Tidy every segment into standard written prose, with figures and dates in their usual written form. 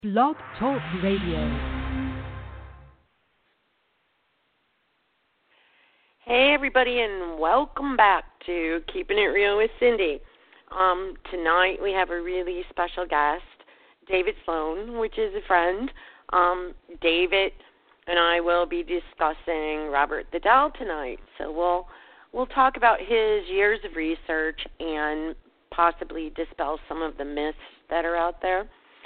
Blog Talk Radio. Hey everybody, and welcome back to Keeping It Real with Cindy. Tonight we have a really special guest, David Sloan, which is a friend. David and I will be discussing Robert the Doll tonight. So we'll talk about his years of research and possibly dispel some of the myths that are out there.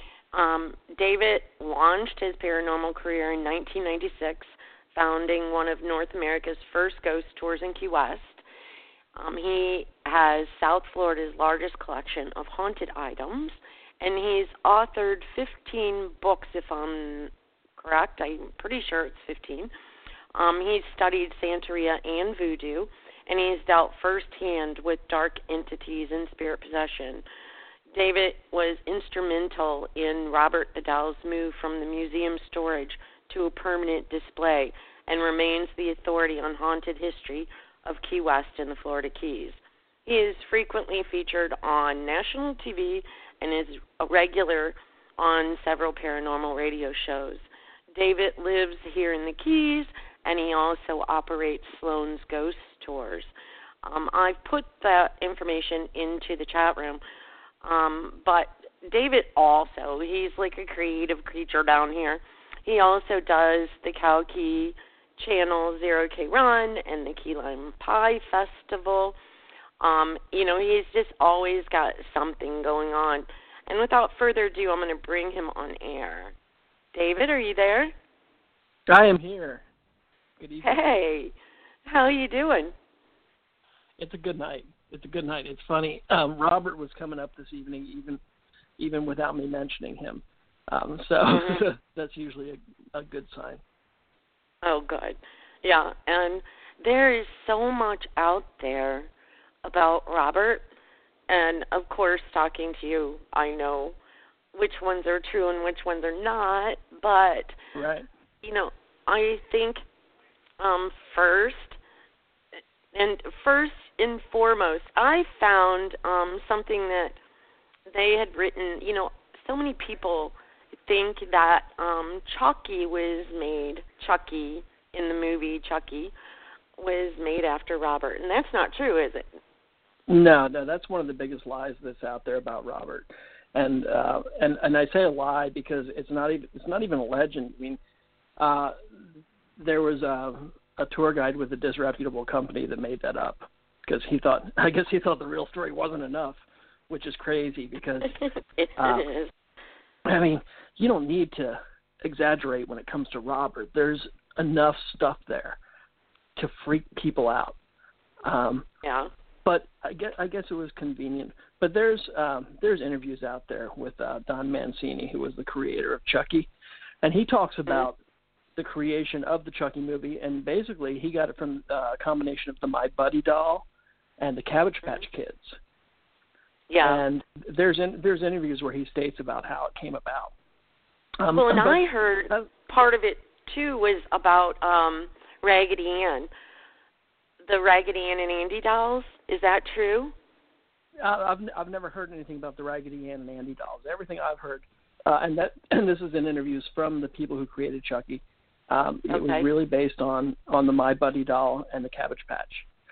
David launched his paranormal career in 1996, founding one of North America's first ghost tours in Key West. He has South Florida's largest collection of haunted items, and he's authored 15 books, if I'm correct. I'm pretty sure it's 15. He's studied Santeria and voodoo, and he's dealt firsthand with dark entities and spirit possession. David was instrumental in Robert the Doll's move from the museum storage to a permanent display and remains the authority on haunted history of Key West and the Florida Keys. He is frequently featured on national TV and is a regular on several paranormal radio shows. David lives here in the Keys, and he also operates Sloan's Ghost Tours. I've put that information into the chat room. But David also, he's like a creative creature down here. He also does the Cow Key Channel Zero K Run and the Key Lime Pie Festival. He's just always got something going on. And without further ado, I'm going to bring him on air. David, are you there? I am here. Good evening. Hey, how are you doing? It's a good night. It's funny. Robert was coming up this evening, even without me mentioning him. That's usually a good sign. Oh, good. Yeah, and there is so much out there about Robert, and of course, talking to you, I know which ones are true and which ones are not. But right. I think first and foremost, I found something that they had written. So many people think that Chucky in the movie Chucky was made after Robert, and that's not true, is it? No, that's one of the biggest lies that's out there about Robert, and I say a lie because it's not even a legend. I mean, there was a tour guide with a disreputable company that made that up because I guess he thought the real story wasn't enough, which is crazy because it is. I mean, you don't need to exaggerate when it comes to Robert. There's enough stuff there to freak people out. Yeah. But I guess it was convenient. But there's interviews out there with Don Mancini, who was the creator of Chucky, and he talks about the creation of the Chucky movie, and basically he got it from a combination of the My Buddy doll and the Cabbage Patch Kids. Yeah. And there's interviews where he states about how it came about. I heard part of it too was about Raggedy Ann, the Raggedy Ann and Andy dolls. Is that true? I've never heard anything about the Raggedy Ann and Andy dolls. Everything I've heard, and this is in interviews from the people who created Chucky. It was really based on the My Buddy doll and the Cabbage Patch.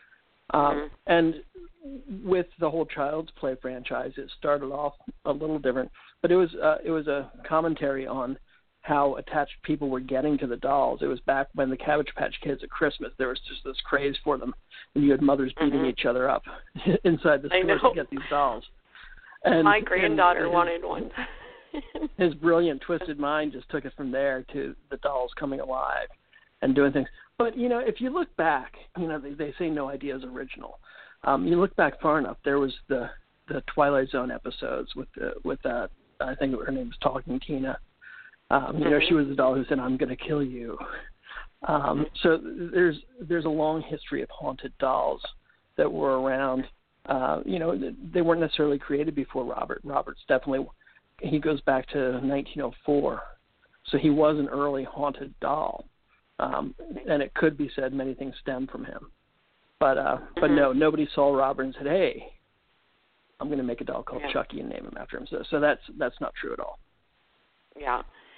And with the whole Child's Play franchise, it started off a little different, but it was a commentary on how attached people were getting to the dolls. It was back when the Cabbage Patch Kids at Christmas, there was just this craze for them, and you had mothers beating each other up inside the store to get these dolls. And my granddaughter wanted one. His brilliant, twisted mind just took it from there to the dolls coming alive and doing things. But, if you look back, they say no idea is original. You look back far enough, there was the Twilight Zone episodes with I think her name was Talking Tina. She was the doll who said, "I'm going to kill you." So there's a long history of haunted dolls that were around. They weren't necessarily created before Robert. Robert's definitely, he goes back to 1904. So he was an early haunted doll. And it could be said many things stem from him. But no, nobody saw Robert and said, "Hey, I'm going to make a doll called Chucky and name him after him." So that's not true at all. Yeah.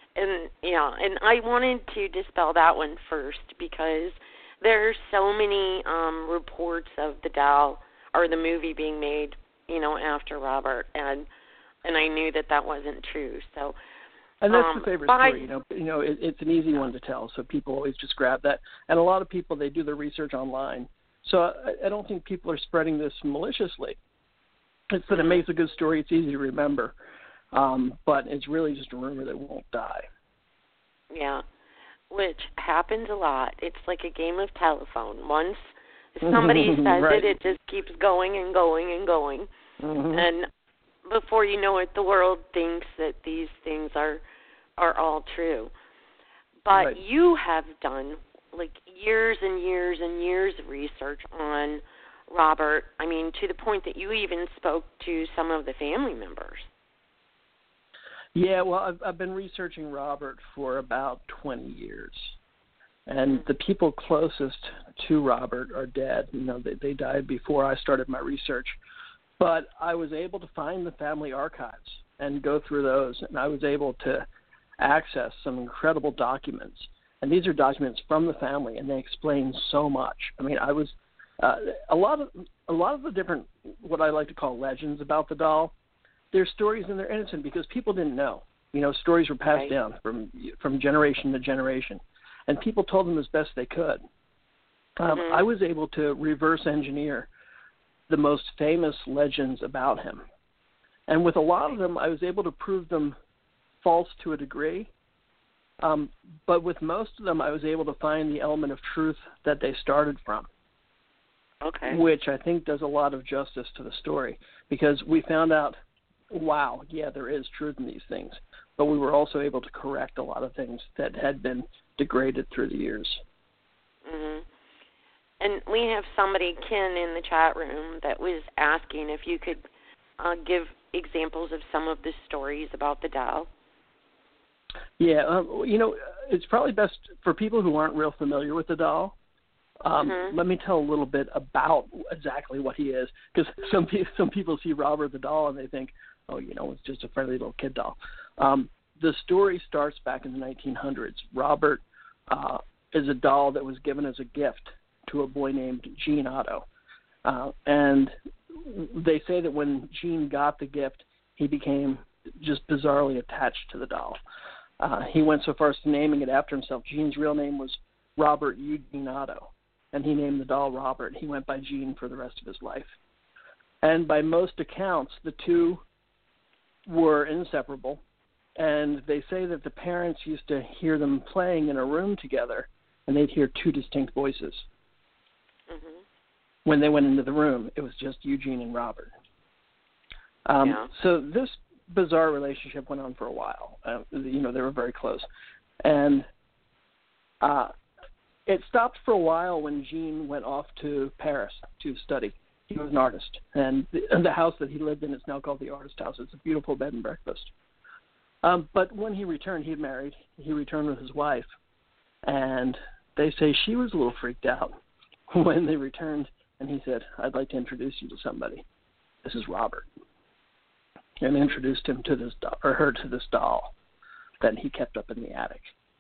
And I wanted to dispel that one first because there's so many reports of the doll or the movie being made, after Robert, and I knew that wasn't true. So, and that's the favorite story. It's an easy one to tell, so people always just grab that. And a lot of people, they do their research online. So I don't think people are spreading this maliciously. It's that it makes a good story. It's easy to remember, but it's really just a rumor that won't die. Yeah, which happens a lot. It's like a game of telephone. Once somebody says right. it just keeps going and going and going. Mm-hmm. And before you know it, the world thinks that these things are all true. But right. You have done like years and years and years of research on Robert. I mean, to the point that you even spoke to some of the family members. Yeah, well, I've been researching Robert for about 20 years. And the people closest to Robert are dead. They died before I started my research. But I was able to find the family archives and go through those, and I was able to access some incredible documents. And these are documents from the family, and they explain so much. I mean, I was a lot of the different, what I like to call legends about the doll. They're stories and they're innocent because people didn't know. Stories were passed right. down from generation to generation, and people told them as best they could. I was able to reverse engineer the most famous legends about him. And with a lot of them, I was able to prove them false to a degree. But with most of them, I was able to find the element of truth that they started from. Okay. Which I think does a lot of justice to the story. Because we found out, wow, yeah, there is truth in these things. But we were also able to correct a lot of things that had been degraded through the years. Mm-hmm. And we have somebody, Ken, in the chat room that was asking if you could give examples of some of the stories about the doll. Yeah, it's probably best for people who aren't real familiar with the doll. Let me tell a little bit about exactly what he is, because some people see Robert the doll and they think, oh, it's just a friendly little kid doll. The story starts back in the 1900s. Robert is a doll that was given as a gift to a boy named Gene Otto. And they say that when Gene got the gift, he became just bizarrely attached to the doll. He went so far as to naming it after himself. Gene's real name was Robert Eugene Otto, and he named the doll Robert. He went by Gene for the rest of his life. And by most accounts, the two were inseparable. And they say that the parents used to hear them playing in a room together, and they'd hear two distinct voices. Mm-hmm. When they went into the room, it was just Eugene and Robert. So this bizarre relationship went on for a while. They were very close. And it stopped for a while when Gene went off to Paris to study. He was an artist. And the house that he lived in is now called the Artist House. It's a beautiful bed and breakfast. But when he returned, he had married. He returned with his wife. And they say she was a little freaked out when they returned. And he said, I'd like to introduce you to somebody. This is Robert. And introduced him to her to this doll that he kept up in the attic.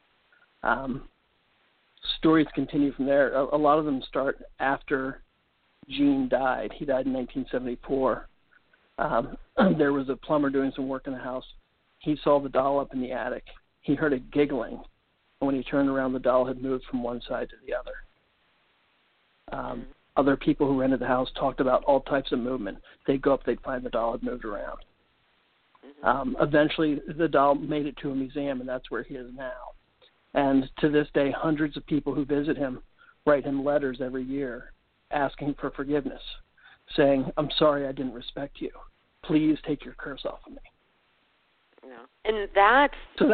Stories continue from there. A lot of them start after Gene died. He died in 1974. There was a plumber doing some work in the house. He saw the doll up in the attic. He heard it giggling. And when he turned around, the doll had moved from one side to the other. Other people who rented the house talked about all types of movement. They'd go up, they'd find the doll had moved around. Eventually, the doll made it to a museum, and that's where he is now. And to this day, hundreds of people who visit him write him letters every year asking for forgiveness, saying, I'm sorry I didn't respect you. Please take your curse off of me. Yeah. And that's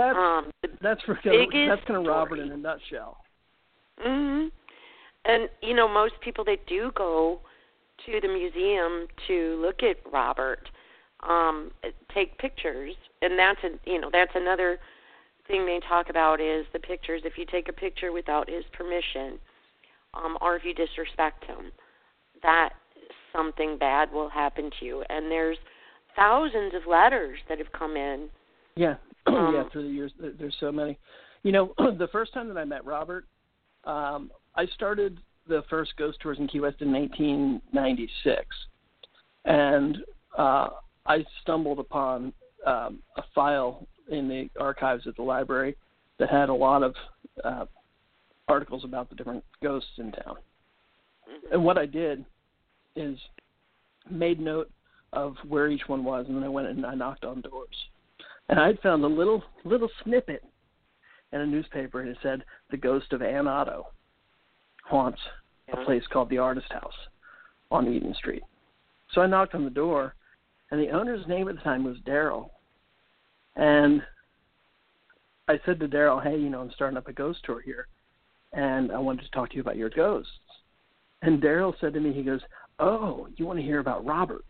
kind of Robert in a nutshell. Mm-hmm. And, most people that do go to the museum to look at Robert take pictures, and that's another thing they talk about is the pictures. If you take a picture without his permission, or if you disrespect him, that something bad will happen to you. And there's thousands of letters that have come in. Yeah, Yeah, through the years, there's so many. You know, the first time that I met Robert, I started the first ghost tours in Key West in 1996, and I stumbled upon a file in the archives at the library that had a lot of articles about the different ghosts in town. And what I did is made note of where each one was, and then I went and I knocked on doors. And I had found a little snippet in a newspaper, and it said, "The ghost of Ann Otto haunts a place called the Artist House on Eden Street." So I knocked on the door, and the owner's name at the time was Daryl. And I said to Daryl, "Hey, you know, I'm starting up a ghost tour here, and I wanted to talk to you about your ghosts." And Daryl said to me, he goes, "Oh, you want to hear about Robert?"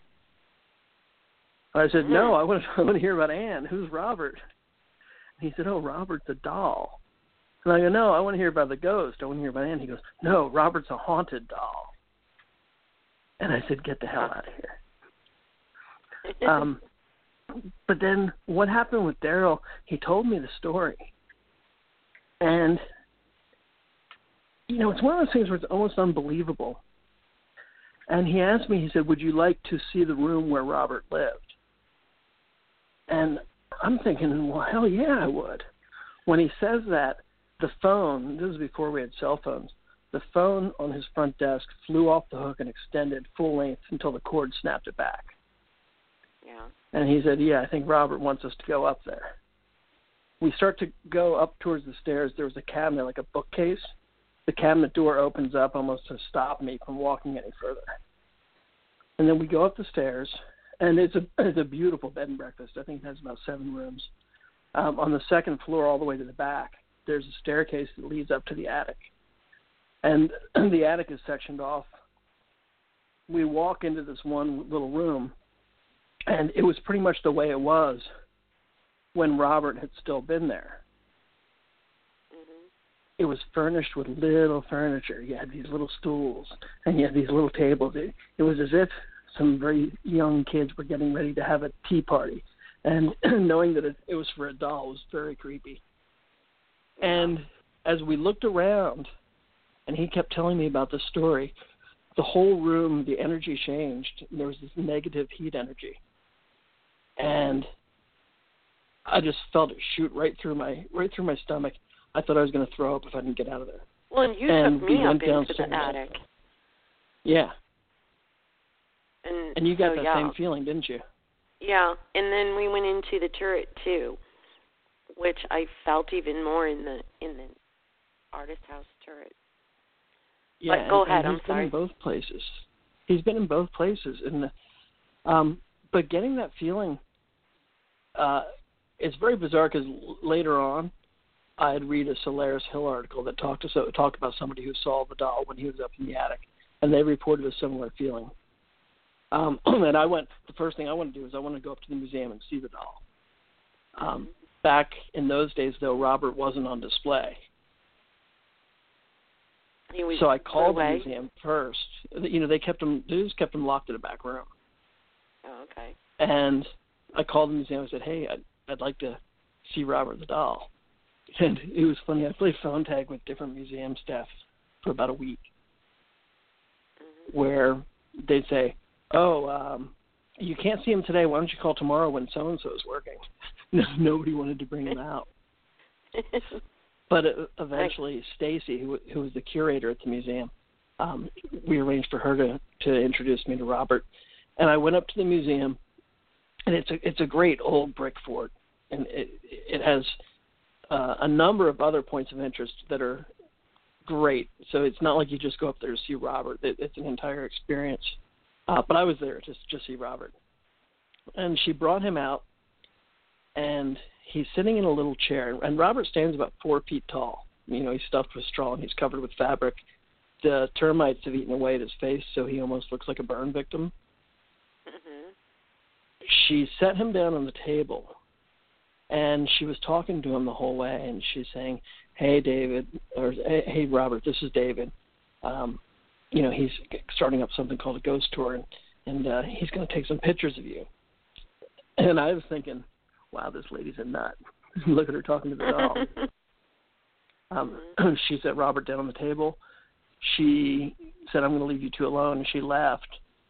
I said, "No, I want to hear about Ann. Who's Robert?" And he said, "Oh, Robert's a doll." And I go, "No, I want to hear about the ghost. I want to hear about Ann." He goes, "No, Robert's a haunted doll." And I said, "Get the hell out of here." But then what happened with Daryl, he told me the story. And, you know, it's one of those things where it's almost unbelievable. And he asked me, he said, "Would you like to see the room where Robert lived?" And I'm thinking, well, hell yeah, I would. When he says that, the phone, this was before we had cell phones, the phone on his front desk flew off the hook and extended full length until the cord snapped it back. Yeah. And he said, "Yeah, I think Robert wants us to go up there." We start to go up towards the stairs. There was a cabinet, like a bookcase. The cabinet door opens up almost to stop me from walking any further. And then we go up the stairs, and it's a beautiful bed and breakfast. I think it has about 7 rooms. On the second floor, all the way to the back, there's a staircase that leads up to the attic. And the attic is sectioned off. We walk into this one little room, and it was pretty much the way it was when Robert had still been there. Mm-hmm. It was furnished with little furniture. You had these little stools, and you had these little tables. It was as if some very young kids were getting ready to have a tea party. And knowing that it was for a doll was very creepy. And as we looked around, and he kept telling me about the story, the whole room, the energy changed. There was this negative heat energy. And I just felt it shoot right through my stomach. I thought I was going to throw up if I didn't get out of there. Well, and you took me up into the attic. Yeah. And you got that same feeling, didn't you? Yeah, and then we went into the turret too, which I felt even more in the Artist House turret. Yeah, but go ahead. I'm sorry. He's been in both places. He's been in both places, and but getting that feeling, it's very bizarre because later on, I had read a Solaris Hill article that talked about somebody who saw the doll when he was up in the attic, and they reported a similar feeling. And the first thing I want to do is I want to go up to the museum and see the doll. Back in those days, though, Robert wasn't on display. So I called the museum first. You know, they just kept him locked in a back room. Oh, okay. And I called the museum and said, "Hey, I'd like to see Robert the doll." And it was funny. I played phone tag with different museum staff for about a week, where they'd say, "Oh, you can't see him today. Why don't you call tomorrow when so-and-so is working?" Nobody wanted to bring him out. But eventually, Stacy, who was the curator at the museum, we arranged for her to introduce me to Robert. And I went up to the museum, and it's a great old brick fort, and it has a number of other points of interest that are great. So it's not like you just go up there to see Robert. It's an entire experience. But I was there to see Robert. And she brought him out, and he's sitting in a little chair. And Robert stands about 4 feet tall. You know, he's stuffed with straw, and he's covered with fabric. The termites have eaten away at his face, so he almost looks like a burn victim. Mm-hmm. She set him down on the table, and she was talking to him the whole way, and she's saying, "Hey, David," or "Hey, Robert, this is David. You know, he's starting up something called a ghost tour, and he's going to take some pictures of you." And I was thinking, wow, this lady's a nut. Look at her talking to the doll. She set Robert down on the table. She said, "I'm going to leave you two alone," and she left.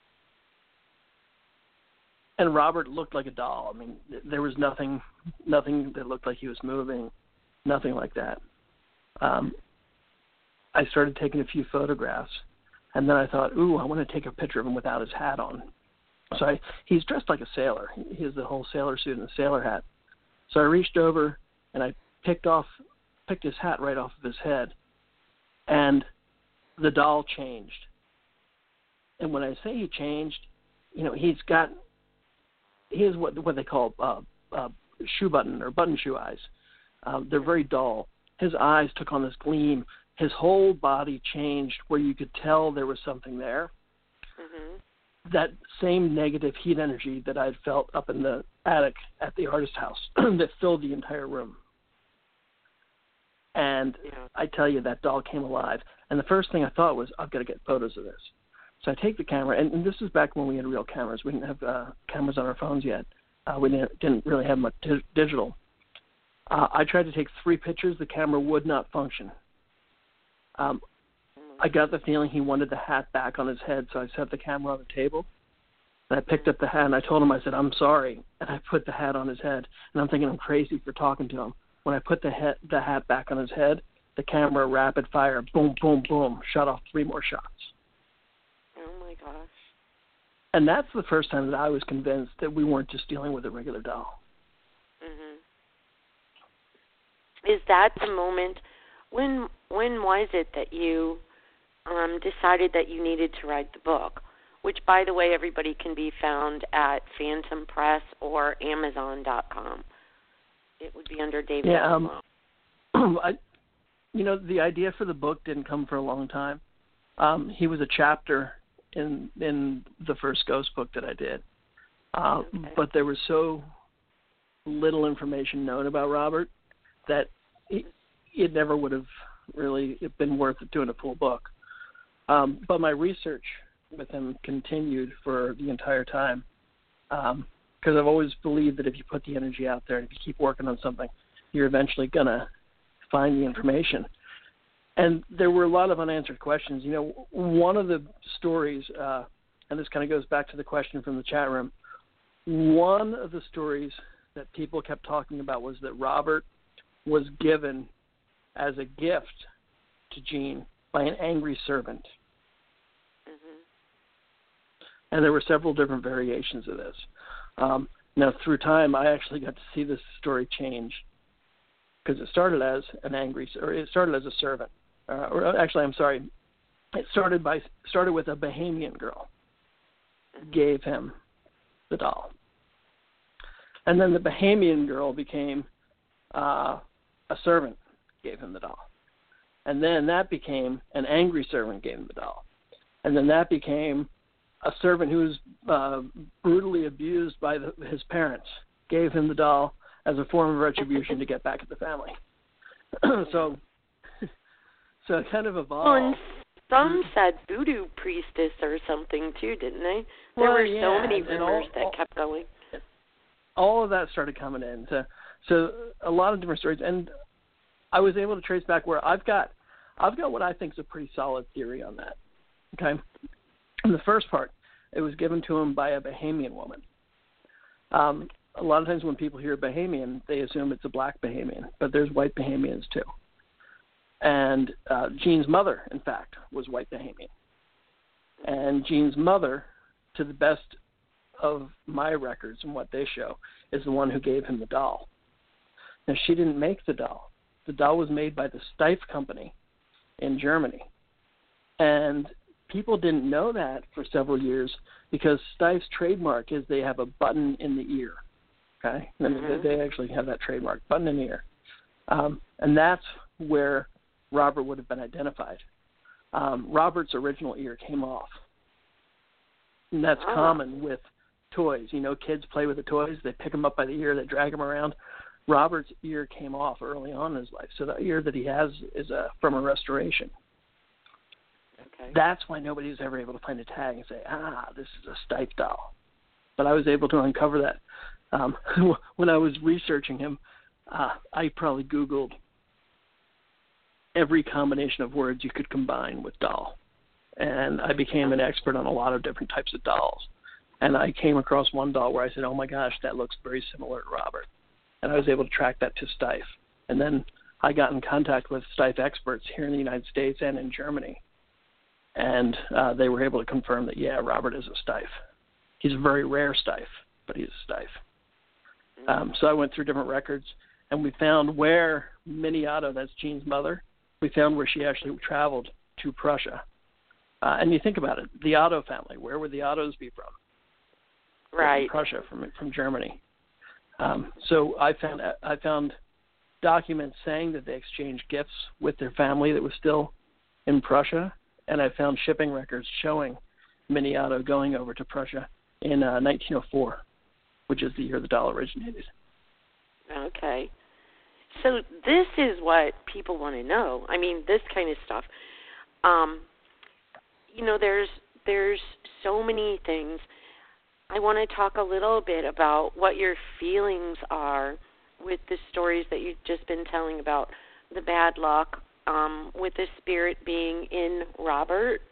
And Robert looked like a doll. I mean, there was nothing that looked like he was moving, nothing like that. I started taking a few photographs, and then I thought, ooh, I want to take a picture of him without his hat on. So he's dressed like a sailor. He has the whole sailor suit and the sailor hat. So I reached over, and I picked his hat right off of his head, and the doll changed. And when I say he changed, he has what they call shoe button or button shoe eyes. They're very dull. His eyes took on this gleam. His whole body changed where you could tell there was something there. Mm-hmm. That same negative heat energy that I'd felt up in the attic at the artist house that filled the entire room. And I tell you, that doll came alive. And the first thing I thought was, I've got to get photos of this. So I take the camera, and this is back when we had real cameras. We didn't have cameras on our phones yet. We didn't really have much digital. I tried to take 3 pictures. The camera would not function. I got the feeling he wanted the hat back on his head, so I set the camera on the table. And I picked up the hat, and I told him, I said, "I'm sorry." And I put the hat on his head. And I'm thinking I'm crazy for talking to him. When I put the hat back on his head, the camera, rapid fire, boom, boom, boom, shot off 3 more shots. Oh, my gosh. And that's the first time that I was convinced that we weren't just dealing with a regular doll. Mm-hmm. Is that the moment, when was it that you decided that you needed to write the book, which, by the way, everybody can be found at Phantom Press or Amazon.com. It would be under David. Yeah, the idea for the book didn't come for a long time. He was a chapter in the first ghost book that I did, but there was so little information known about Robert that it never would have really been worth doing a full book. But my research with him continued for the entire time, because I've always believed that if you put the energy out there and if you keep working on something, you're eventually going to find the information. And there were a lot of unanswered questions. One of the stories, and this kind of goes back to the question from the chat room, one of the stories that people kept talking about was that Robert was given as a gift to Jean by an angry servant. Mm-hmm. And there were several different variations of this. Now, through time, I actually got to see this story change, because it started as a servant. It started with a Bahamian girl gave him the doll, and then the Bahamian girl became a servant gave him the doll, and then that became an angry servant gave him the doll, and then that became a servant who was brutally abused by his parents gave him the doll as a form of retribution to get back at the family. So it kind of evolved. Well, and some said voodoo priestess or something too, didn't they? There were so many rumors that kept going. All of that started coming in. So a lot of different stories, and I was able to trace back where I've got what I think is a pretty solid theory on that. Okay. In the first part, it was given to him by a Bahamian woman. A lot of times when people hear Bahamian, they assume it's a black Bahamian, but there's white Bahamians too. And Jean's mother, in fact, was white Bahamian. And Jean's mother, to the best of my records and what they show, is the one who gave him the doll. Now, she didn't make the doll. The doll was made by the Steiff Company in Germany. And people didn't know that for several years, because Steiff's trademark is they have a button in the ear. Okay? Mm-hmm. They actually have that trademark, button in the ear. And that's where Robert would have been identified. Robert's original ear came off. And that's common with toys. Kids play with the toys. They pick them up by the ear. They drag them around. Robert's ear came off early on in his life. So the ear that he has is from a restoration. Okay. That's why nobody was ever able to find a tag and say, this is a Steiff doll. But I was able to uncover that. When I was researching him, I probably Googled every combination of words you could combine with doll. And I became an expert on a lot of different types of dolls. And I came across one doll where I said, oh my gosh, that looks very similar to Robert. And I was able to track that to Steiff. And then I got in contact with Steiff experts here in the United States and in Germany. And they were able to confirm that, yeah, Robert is a Steiff. He's a very rare Steiff, but he's a Steiff. So I went through different records, and we found where Minnie Otto, that's Jean's mother, we found where she actually traveled to Prussia. And you think about it, the Otto family, where would the Ottos be from? Right. From Prussia, from Germany. So I found documents saying that they exchanged gifts with their family that was still in Prussia, and I found shipping records showing Minnie Otto going over to Prussia in 1904, which is the year the doll originated. Okay. So this is what people want to know. I mean, this kind of stuff. There's so many things. I want to talk a little bit about what your feelings are with the stories that you've just been telling about the bad luck with the spirit being in Robert.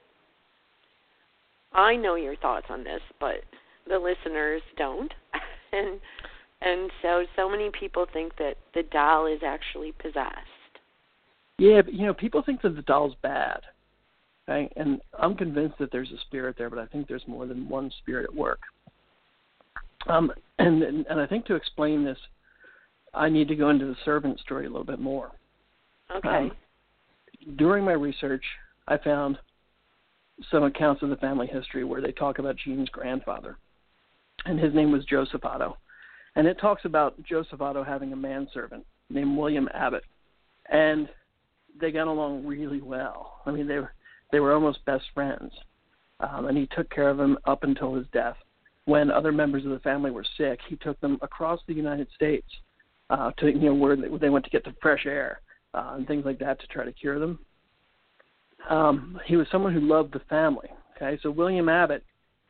I know your thoughts on this, but the listeners don't. and so many people think that the doll is actually possessed. Yeah, but, people think that the doll's bad. Right? And I'm convinced that there's a spirit there, but I think there's more than one spirit at work. And I think to explain this, I need to go into the servant story a little bit more. Okay. During my research, I found some accounts of the family history where they talk about Jean's grandfather, and his name was Joseph Otto. And it talks about Joseph Otto having a manservant named William Abbott, and they got along really well. I mean, they were almost best friends, and he took care of him up until his death. When other members of the family were sick, he took them across the United States to where they went to get the fresh air and things like that to try to cure them. He was someone who loved the family. Okay, so William Abbott,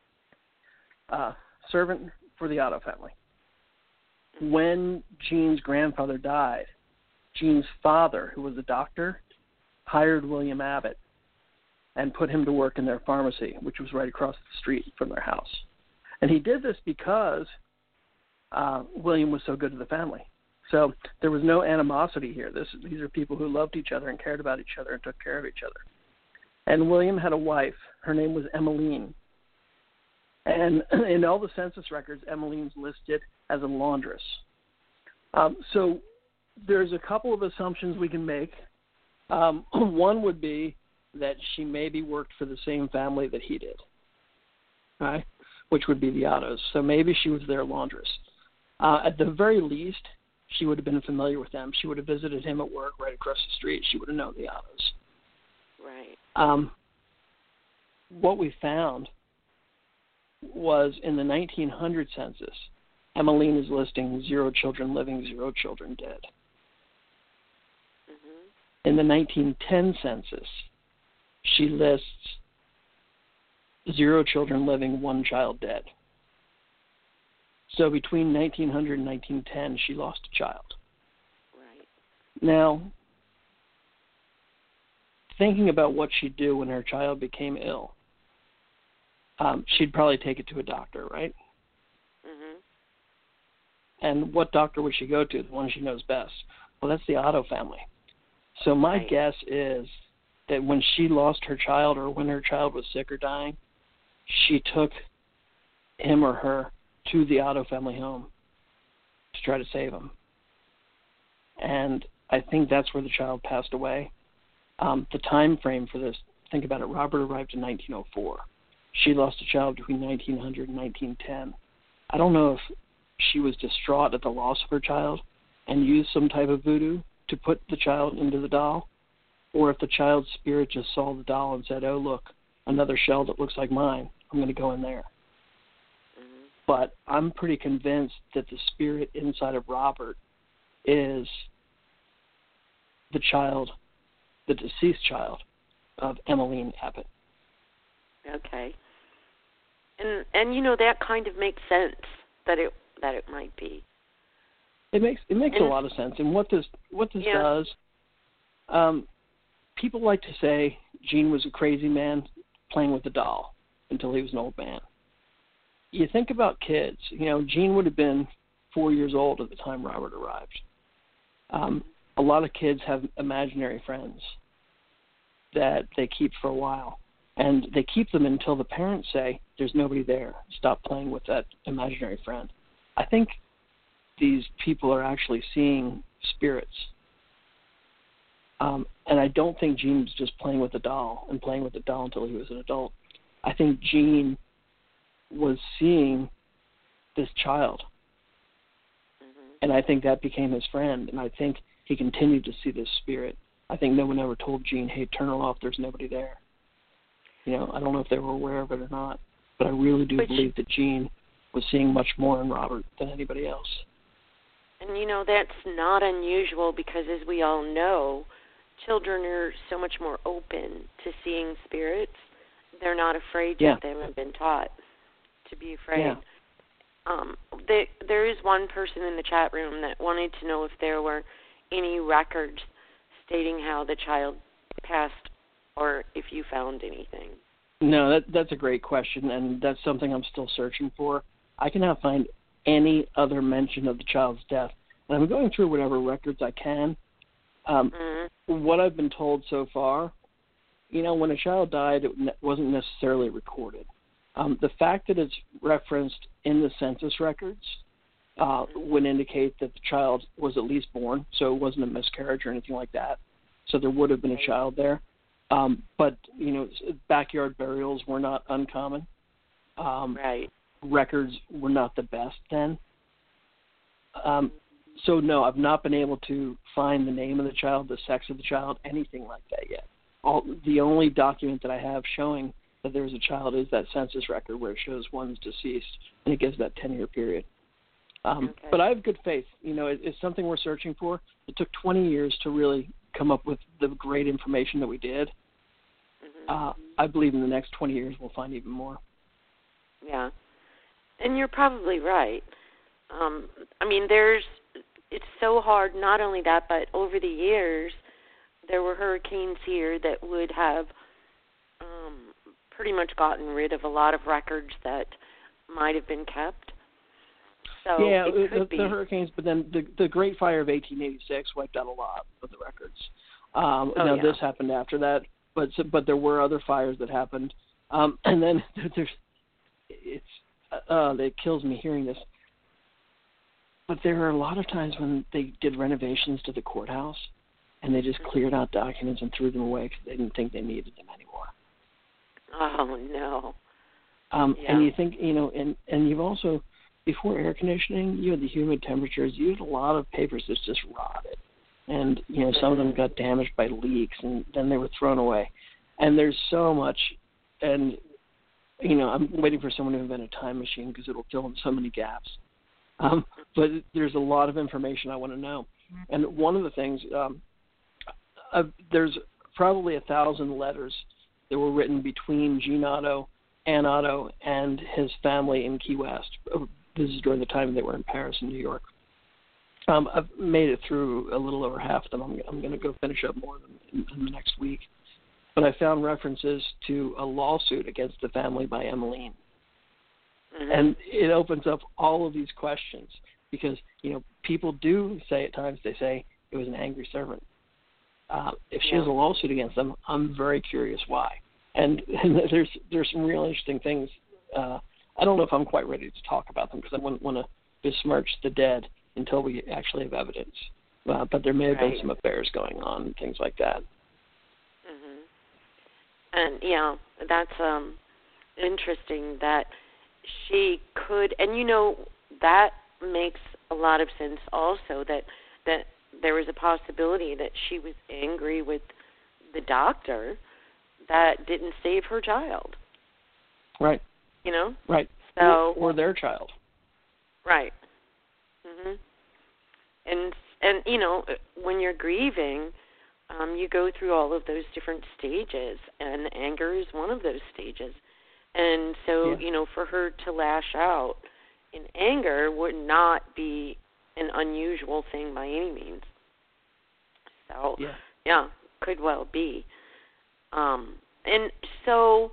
servant for the Otto family. When Jean's grandfather died, Jean's father, who was a doctor, hired William Abbott and put him to work in their pharmacy, which was right across the street from their house. And he did this because William was so good to the family. So there was no animosity here. These are people who loved each other and cared about each other and took care of each other. And William had a wife. Her name was Emmeline. And in all the census records, Emmeline's listed as a laundress. So there's a couple of assumptions we can make. One would be that she maybe worked for the same family that he did, right? Which would be the Ottos. So maybe she was their laundress. At the very least, she would have been familiar with them. She would have visited him at work right across the street. She would have known the Ottos. Right. What we found was in the 1900 census, Emmeline is listing 0 children living, 0 children dead. Mm-hmm. In the 1910 census, she lists 0 children living, 1 child dead. So between 1900 and 1910, she lost a child. Right. Now, thinking about what she'd do when her child became ill, she'd probably take it to a doctor, right? Mm-hmm. And what doctor would she go to? The one she knows best. Well, that's the Otto family. So my guess is that when she lost her child or when her child was sick or dying, she took him or her to the Otto family home to try to save him. And I think that's where the child passed away. The time frame for this, think about it, Robert arrived in 1904. She lost a child between 1900 and 1910. I don't know if she was distraught at the loss of her child and used some type of voodoo to put the child into the doll, or if the child's spirit just saw the doll and said, oh, look, another shell that looks like mine. I'm going to go in there. Mm-hmm. But I'm pretty convinced that the spirit inside of Robert is the child, the deceased child of Emmeline Abbott. Okay. And that kind of makes sense that it might be. It makes a lot of sense. And what this does, people like to say Gene was a crazy man playing with a doll until he was an old man. You think about kids. Gene would have been 4 years old at the time Robert arrived. A lot of kids have imaginary friends that they keep for a while, and they keep them until the parents say, "There's nobody there. Stop playing with that imaginary friend." I think these people are actually seeing spirits. And I don't think Gene was just playing with a doll until he was an adult. I think Gene was seeing this child. Mm-hmm. And I think that became his friend. And I think he continued to see this spirit. I think no one ever told Gene, "Hey, turn it off, there's nobody there." I don't know if they were aware of it or not. But I really do believe that Gene was seeing much more in Robert than anybody else. And, that's not unusual because, as we all know, children are so much more open to seeing spirits. They're not afraid to. They haven't been taught to be afraid. Yeah. There is one person in the chat room that wanted to know if there were any records stating how the child passed or if you found anything. No, that's a great question, and that's something I'm still searching for. I cannot find any other mention of the child's death. And I'm going through whatever records I can. What I've been told so far, when a child died, it wasn't necessarily recorded. The fact that it's referenced in the census records would indicate that the child was at least born, so it wasn't a miscarriage or anything like that. So there would have been a child there. But, backyard burials were not uncommon. Records were not the best then. So, no, I've not been able to find the name of the child, the sex of the child, anything like that yet. The only document that I have showing that there's a child is that census record where it shows one's deceased, and it gives that 10-year period. But I have good faith. It's something we're searching for. It took 20 years to really come up with the great information that we did. I believe in the next 20 years we'll find even more. Yeah. And you're probably right. It's so hard, not only that, but over the years, there were hurricanes here that would have pretty much gotten rid of a lot of records that might have been kept. So the hurricanes, but then the Great Fire of 1886 wiped out a lot of the records. This happened after that, but there were other fires that happened. And then it kills me hearing this. But there are a lot of times when they did renovations to the courthouse, and they just cleared out documents and threw them away because they didn't think they needed them anymore. Oh, no. And you think, and you've also, before air conditioning, you had the humid temperatures, you had a lot of papers that just rotted. And, some of them got damaged by leaks, and then they were thrown away. And there's so much, and, I'm waiting for someone to invent a time machine because it'll fill in so many gaps. But there's a lot of information I want to know. And one of the things, there's probably 1,000 letters that were written between Gene Otto, Ann Otto, and his family in Key West. This is during the time they were in Paris and New York. I've made it through a little over half of them. I'm going to go finish up more of them in the next week. But I found references to a lawsuit against the family by Emmeline. Mm-hmm. And it opens up all of these questions because, people do say at times, they say it was an angry servant. If she has a lawsuit against them, I'm very curious why. And there's some real interesting things. I don't know if I'm quite ready to talk about them because I wouldn't want to besmirch the dead until we actually have evidence. But there may have been some affairs going on and things like that. Mm-hmm. And, that's interesting that she could, and that makes a lot of sense also that there was a possibility that she was angry with the doctor that didn't save her child. Right. Right. So or their child. Right. Mhm. And when you're grieving, you go through all of those different stages, and anger is one of those stages. And so, for her to lash out in anger would not be an unusual thing by any means. So, yeah, could well be. And so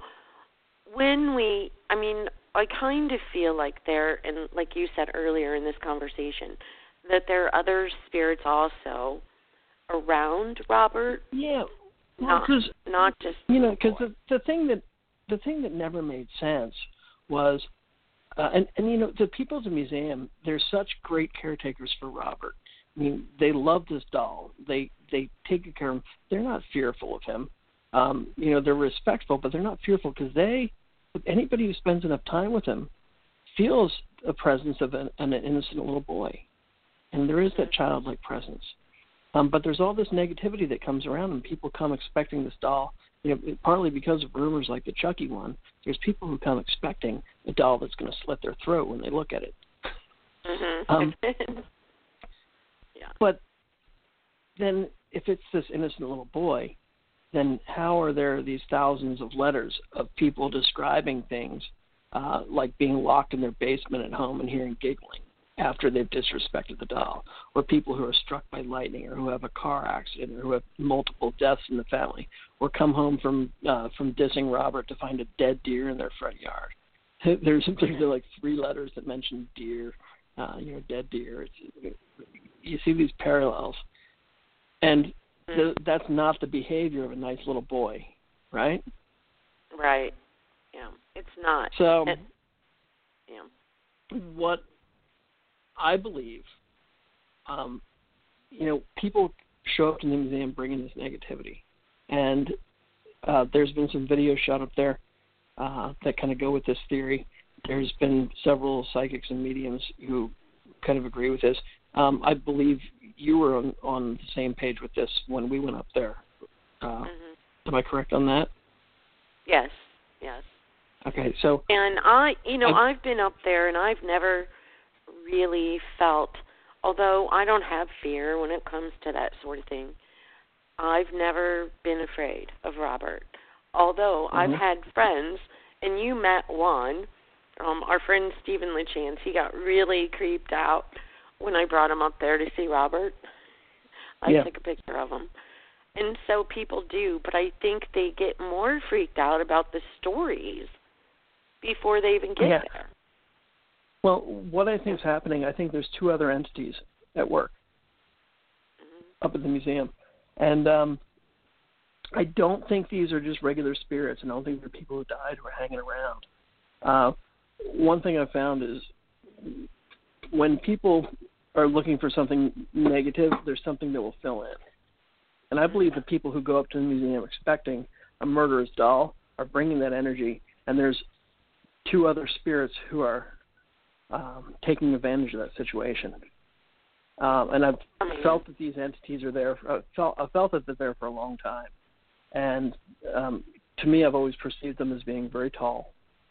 I kind of feel like and like you said earlier in this conversation, that there are other spirits also around Robert. Yeah, well, not just because the thing that never made sense was, and the people at the museum, they're such great caretakers for Robert. I mean, they love this doll. They take good care of him. They're not fearful of him. They're respectful, but they're not fearful because anybody who spends enough time with him feels a presence of an innocent little boy. And there is that childlike presence. But there's all this negativity that comes around, and people come expecting this doll, partly because of rumors like the Chucky one. There's people who come expecting a doll that's going to slit their throat when they look at it. Mm-hmm. Yeah. But then if it's this innocent little boy, then how are there these thousands of letters of people describing things like being locked in their basement at home and hearing giggling after they've disrespected the doll, or people who are struck by lightning, or who have a car accident, or who have multiple deaths in the family, or come home from dissing Robert to find a dead deer in their front yard? There's like 3 letters that mention deer, dead deer. You see these parallels, and that's not the behavior of a nice little boy, right? Right. Yeah, it's not. So, what I believe, people show up to the museum bringing this negativity, and there's been some videos shot up there that kind of go with this theory. There's been several psychics and mediums who kind of agree with this. I believe you were on the same page with this when we went up there. Am I correct on that? Yes. Okay, so... And I've been up there, and I've never really felt, although I don't have fear when it comes to that sort of thing, I've never been afraid of Robert. Although I've had friends, and you met one, our friend Stephen LeChance, he got really creeped out when I brought him up there to see Robert. I took a picture of him. And so people do, but I think they get more freaked out about the stories before they even get there. Well, what I think is happening, I think there's 2 other entities at work up at the museum. And I don't think these are just regular spirits, and I don't think they're people who died who are hanging around. One thing I've found is when people are looking for something negative, there's something that will fill in. And I believe the people who go up to the museum expecting a murderous doll are bringing that energy, and there's 2 other spirits who are taking advantage of that situation. And I've felt that these entities are there. I felt that they're there for a long time. And to me, I've always perceived them as being very tall.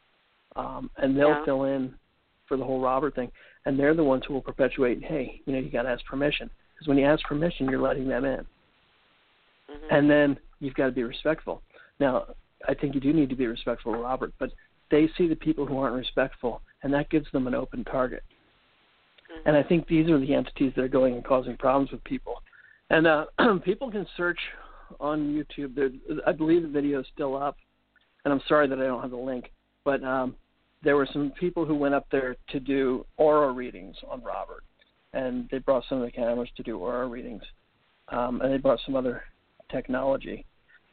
And they'll fill in for the whole Robert thing. And they're the ones who will perpetuate, hey, you got to ask permission. Because when you ask permission, you're letting them in. And then you've got to be respectful. Now, I think you do need to be respectful of Robert, but they see the people who aren't respectful, and that gives them an open target. And I think these are the entities that are going and causing problems with people. And people can search on YouTube. I believe the video is still up, and I'm sorry that I don't have the link, but there were some people who went up there to do aura readings on Robert, and they brought some of the cameras to do aura readings, and they brought some other technology.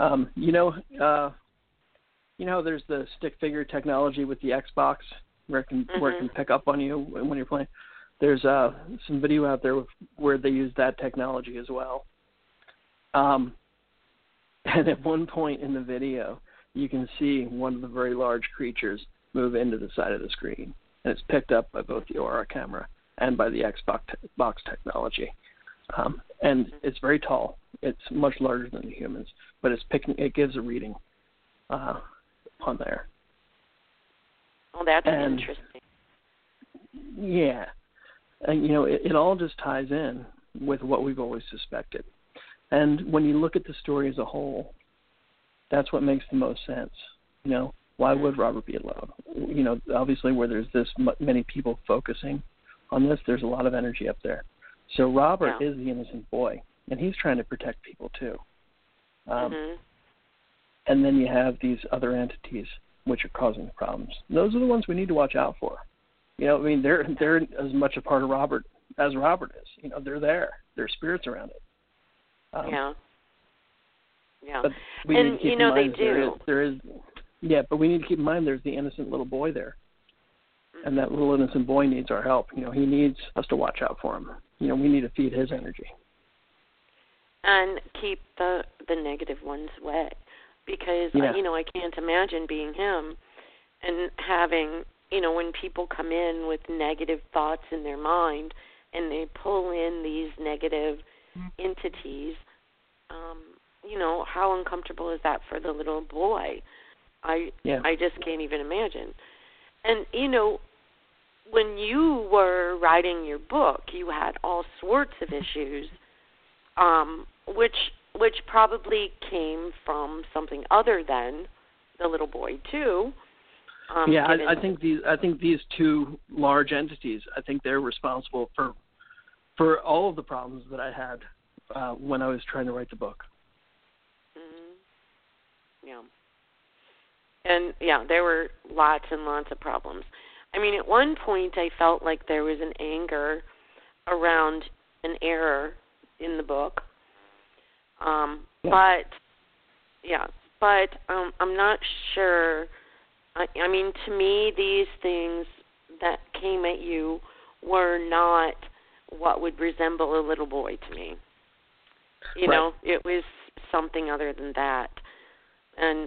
There's the stick figure technology with the Xbox where it can pick up on you when you're playing. There's some video out there where they use that technology as well. And at one point in the video, you can see one of the very large creatures move into the side of the screen, and it's picked up by both the Aura camera and by the Xbox technology. And it's very tall. It's much larger than the humans, but it gives a reading on there. Oh, that's interesting. Yeah. And, it all just ties in with what we've always suspected. And when you look at the story as a whole, that's what makes the most sense. Why would Robert be alone? Obviously where there's this many people focusing on this, there's a lot of energy up there. So Robert is the innocent boy, and he's trying to protect people too. And then you have these other entities which are causing the problems. Those are the ones we need to watch out for. You know, I mean, they're as much a part of Robert as Robert is. You know, they're there. There are spirits around it. Yeah. But we need to keep in mind they do. There is, but we need to keep in mind there's the innocent little boy there. And that little innocent boy needs our help. You know, he needs us to watch out for him. You know, we need to feed his energy. And keep the negative ones away. Because, I can't imagine being him and having, when people come in with negative thoughts in their mind and they pull in these negative entities, how uncomfortable is that for the little boy? I just can't even imagine. And, when you were writing your book, you had all sorts of issues, which probably came from something other than the little boy too. I think these two large entities, I think they're responsible for all of the problems that I had when I was trying to write the book. Yeah. And there were lots and lots of problems. I mean, at one point I felt like there was an anger around an error in the book. But I'm not sure. I mean, to me, these things that came at you were not what would resemble a little boy to me. You know, it was something other than that. And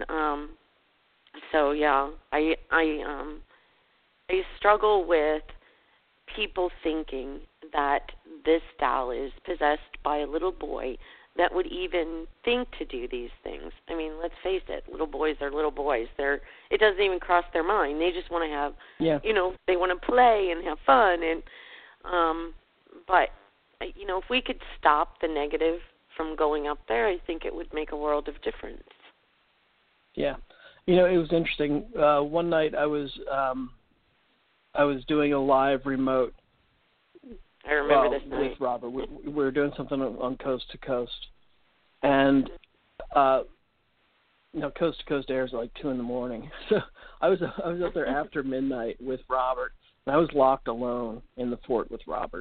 I struggle with people thinking that this doll is possessed by a little boy that would even think to do these things. I mean, let's face it, little boys are little boys. It doesn't even cross their mind. They just want to have, they want to play and have fun. And but if we could stop the negative from going up there, I think it would make a world of difference. Yeah. It was interesting. One night I was doing a live remote. I remember this night. With Robert. We were doing something on Coast to Coast. And, Coast to Coast airs at like 2 a.m. So I was up there after midnight with Robert, and I was locked alone in the fort with Robert.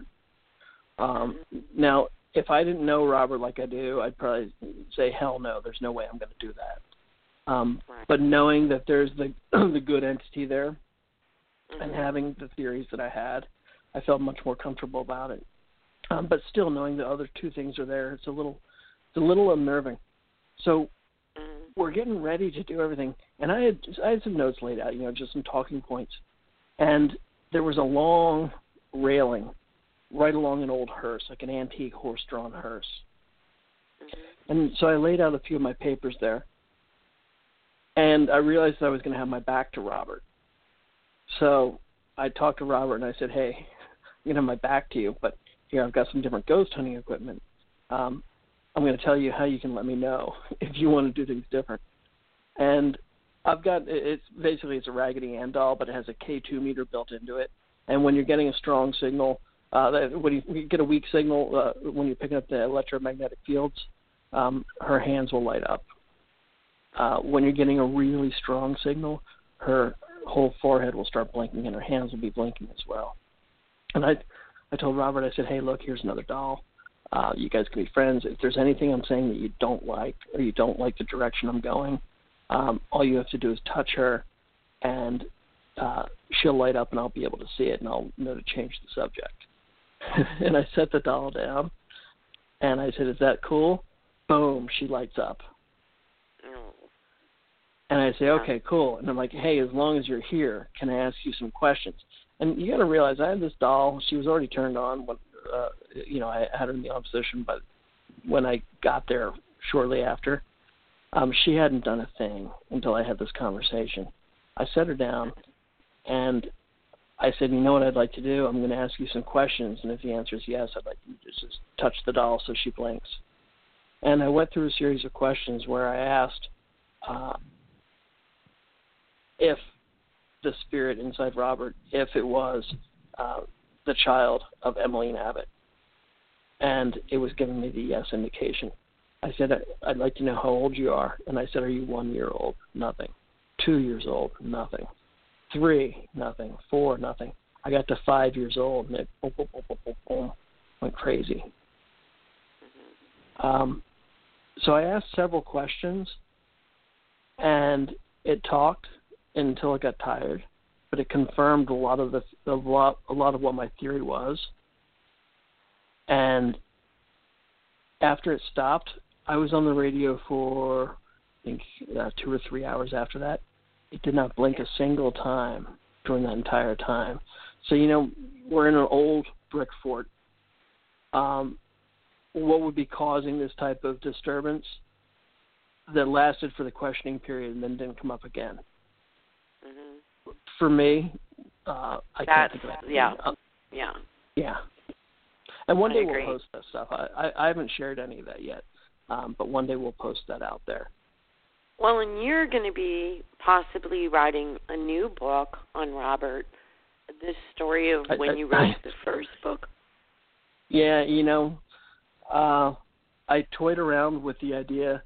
Now, if I didn't know Robert like I do, I'd probably say, hell no, there's no way I'm going to do that. But knowing that there's the good entity there and having the theories that I had, I felt much more comfortable about it. But still knowing the other two things are there, it's a little unnerving. So we're getting ready to do everything. And I had some notes laid out, just some talking points. And there was a long railing right along an old hearse, like an antique horse-drawn hearse. And so I laid out a few of my papers there. And I realized I was going to have my back to Robert. So I talked to Robert and I said, hey, I'm going to have my back to you, but here I've got some different ghost hunting equipment. I'm going to tell you how you can let me know if you want to do things different. And I've got, it's a Raggedy Ann doll, but it has a K2 meter built into it. And when you're getting a strong signal, when you get a weak signal, when you're picking up the electromagnetic fields, her hands will light up. When you're getting a really strong signal, her whole forehead will start blinking and her hands will be blinking as well. And I told Robert, I said, hey, look, here's another doll. You guys can be friends. If there's anything I'm saying that you don't like or you don't like the direction I'm going, all you have to do is touch her and she'll light up and I'll be able to see it and I'll know to change the subject. And I set the doll down and I said, is that cool? Boom, she lights up. And I say, okay, cool. And I'm like, hey, as long as you're here, can I ask you some questions? And you got to realize I had this doll. She was already turned on when, I had her in the on position, but when I got there shortly after, she hadn't done a thing until I had this conversation. I set her down, and I said, you know what I'd like to do? I'm going to ask you some questions, and if the answer is yes, I'd like you to just touch the doll so she blinks. And I went through a series of questions where I asked if the spirit inside Robert, if it was the child of Emmeline Abbott. and it was giving me the yes indication. I said, I'd like to know how old you are. And I said, are you 1 year old? Nothing. 2 years old? Nothing. 3? Nothing. 4? Nothing. I got to 5 years old, and it boom, boom, boom, boom, boom, boom, went crazy. So I asked several questions, and it talked until it got tired, but it confirmed a lot of what my theory was. And after it stopped, I was on the radio for, I think, 2 or 3 hours after that. It did not blink a single time during that entire time. So, we're in an old brick fort. What would be causing this type of disturbance that lasted for the questioning period and then didn't come up again? Mm-hmm. For me, I can't think of it. Yeah. Yeah. And one day agree. we'll post that stuff. I haven't shared any of that yet, but one day we'll post that out there. Well, and you're going to be possibly writing a new book on Robert, this story of when you wrote the first book. Yeah, I toyed around with the idea.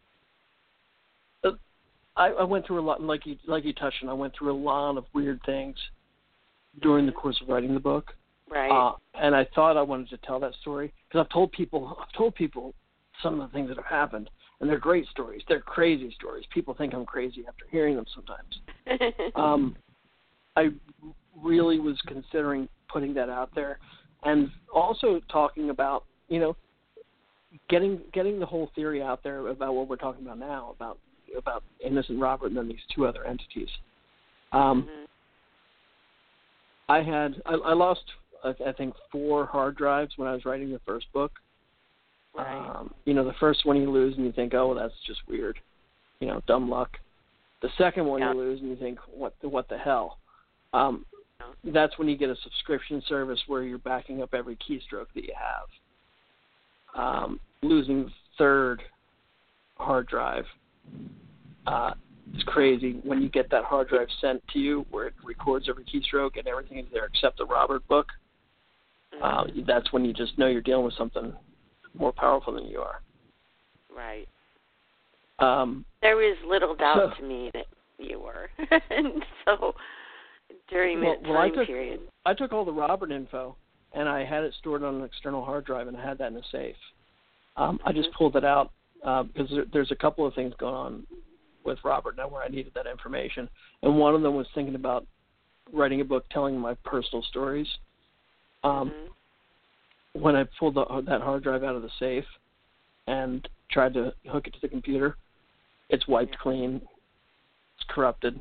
I went through a lot, like you touched on. I went through a lot of weird things during the course of writing the book. Right. And I thought I wanted to tell that story because I've told people some of the things that have happened, and they're great stories. They're crazy stories. People think I'm crazy after hearing them sometimes. I really was considering putting that out there, and also talking about, getting the whole theory out there about what we're talking about now, about innocent Robert and then these two other entities. I lost, I think, 4 hard drives when I was writing the first book. Right. The first one you lose and you think, oh, well, that's just weird, dumb luck. The second one you lose and you think, what the hell? That's when you get a subscription service where you're backing up every keystroke that you have. Losing the third hard drive is crazy. When you get that hard drive sent to you where it records every keystroke and everything is there except the Robert book, that's when you just know you're dealing with something more powerful than you are. Right. There was little doubt to me that you were. And so during that time period. I took all the Robert info, and I had it stored on an external hard drive, and I had that in a safe. I just pulled it out because there's a couple of things going on with Robert now where I needed that information. And one of them was thinking about writing a book telling my personal stories. When I pulled that hard drive out of the safe and tried to hook it to the computer, it's wiped clean. It's corrupted.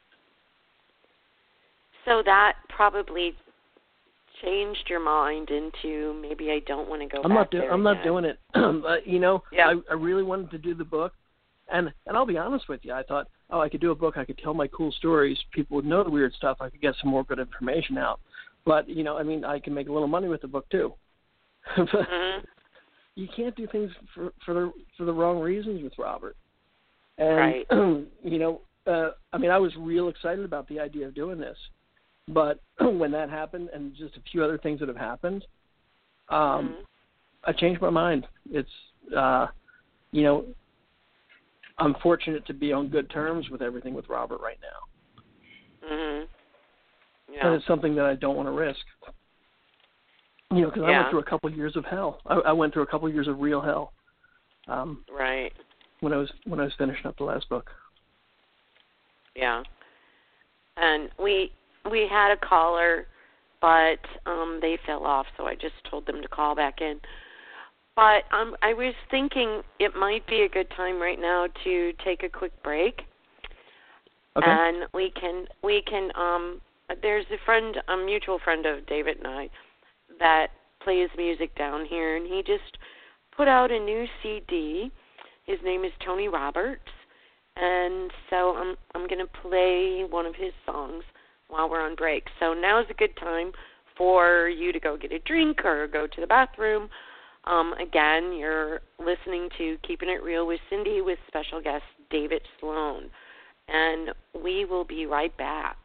So that probably changed your mind into maybe I don't want to go back there. I'm not doing it. But, Yeah. I really wanted to do the book. And I'll be honest with you. I thought, I could do a book. I could tell my cool stories. People would know the weird stuff. I could get some more good information out. But, I can make a little money with the book, too. But you can't do things for the wrong reasons with Robert. And, right. I was real excited about the idea of doing this. But when that happened and just a few other things that have happened, I changed my mind. It's, I'm fortunate to be on good terms with everything with Robert right now. Yeah. And it's something that I don't want to risk. Because I went through a couple of years of hell. I went through a couple of years of real hell. Right. When I was finishing up the last book. Yeah. And we had a caller, but they fell off, so I just told them to call back in. But I was thinking it might be a good time right now to take a quick break. Okay. And we can there's a mutual friend of David and I that plays music down here, and he just put out a new CD. His name is Tony Roberts, and so I'm going to play one of his songs while we're on break. So now's a good time for you to go get a drink or go to the bathroom. Again, you're listening to Keeping It Real with Cindy with special guest David Sloan, and we will be right back.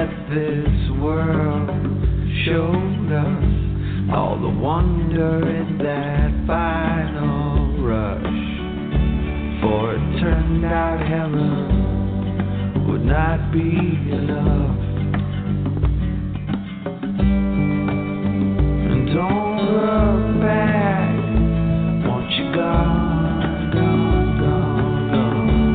that this world showed us, all the wonder in that final rush. For it turned out heaven would not be enough. And don't look back once you're gone, gone, gone, gone.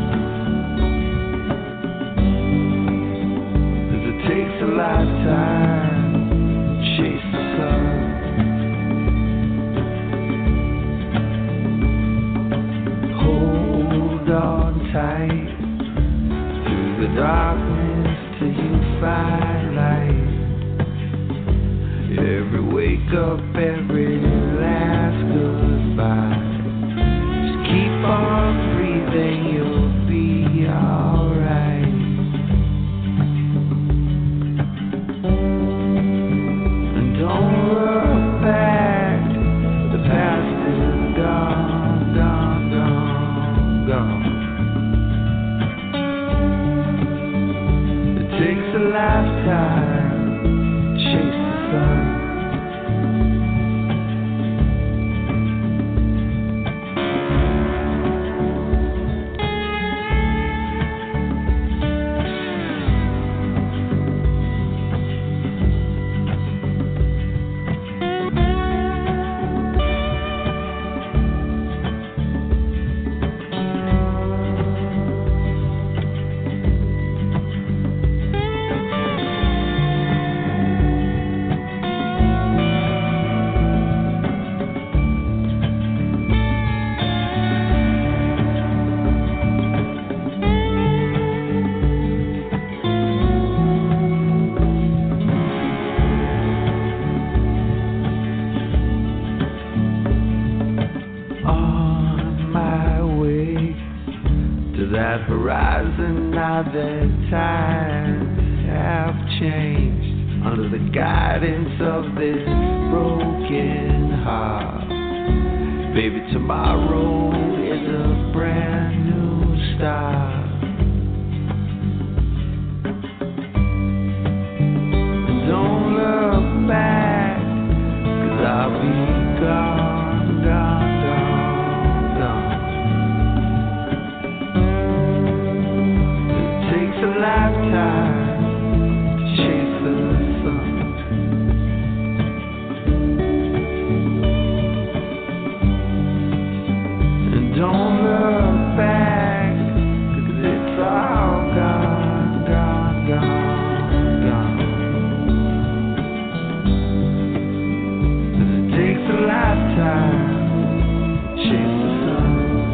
'Cause it takes a lifetime to chase the sun. Hold on tight through the darkness till you find light. Every wake up, every last goodbye. Just keep on breathing, you'll be alright. And don't look back, the past is gone, gone, gone, gone. It takes a lifetime to chase the sun. Horizon, now that times have changed under the guidance of this broken heart. Baby, tomorrow is a brand new start. Don't look back, 'cause I'll be gone, gone, gone, gone. A lifetime to chase the sun. And don't look back, 'cause it's all gone, gone, gone, gone. 'Cause it takes a lifetime to chase the sun.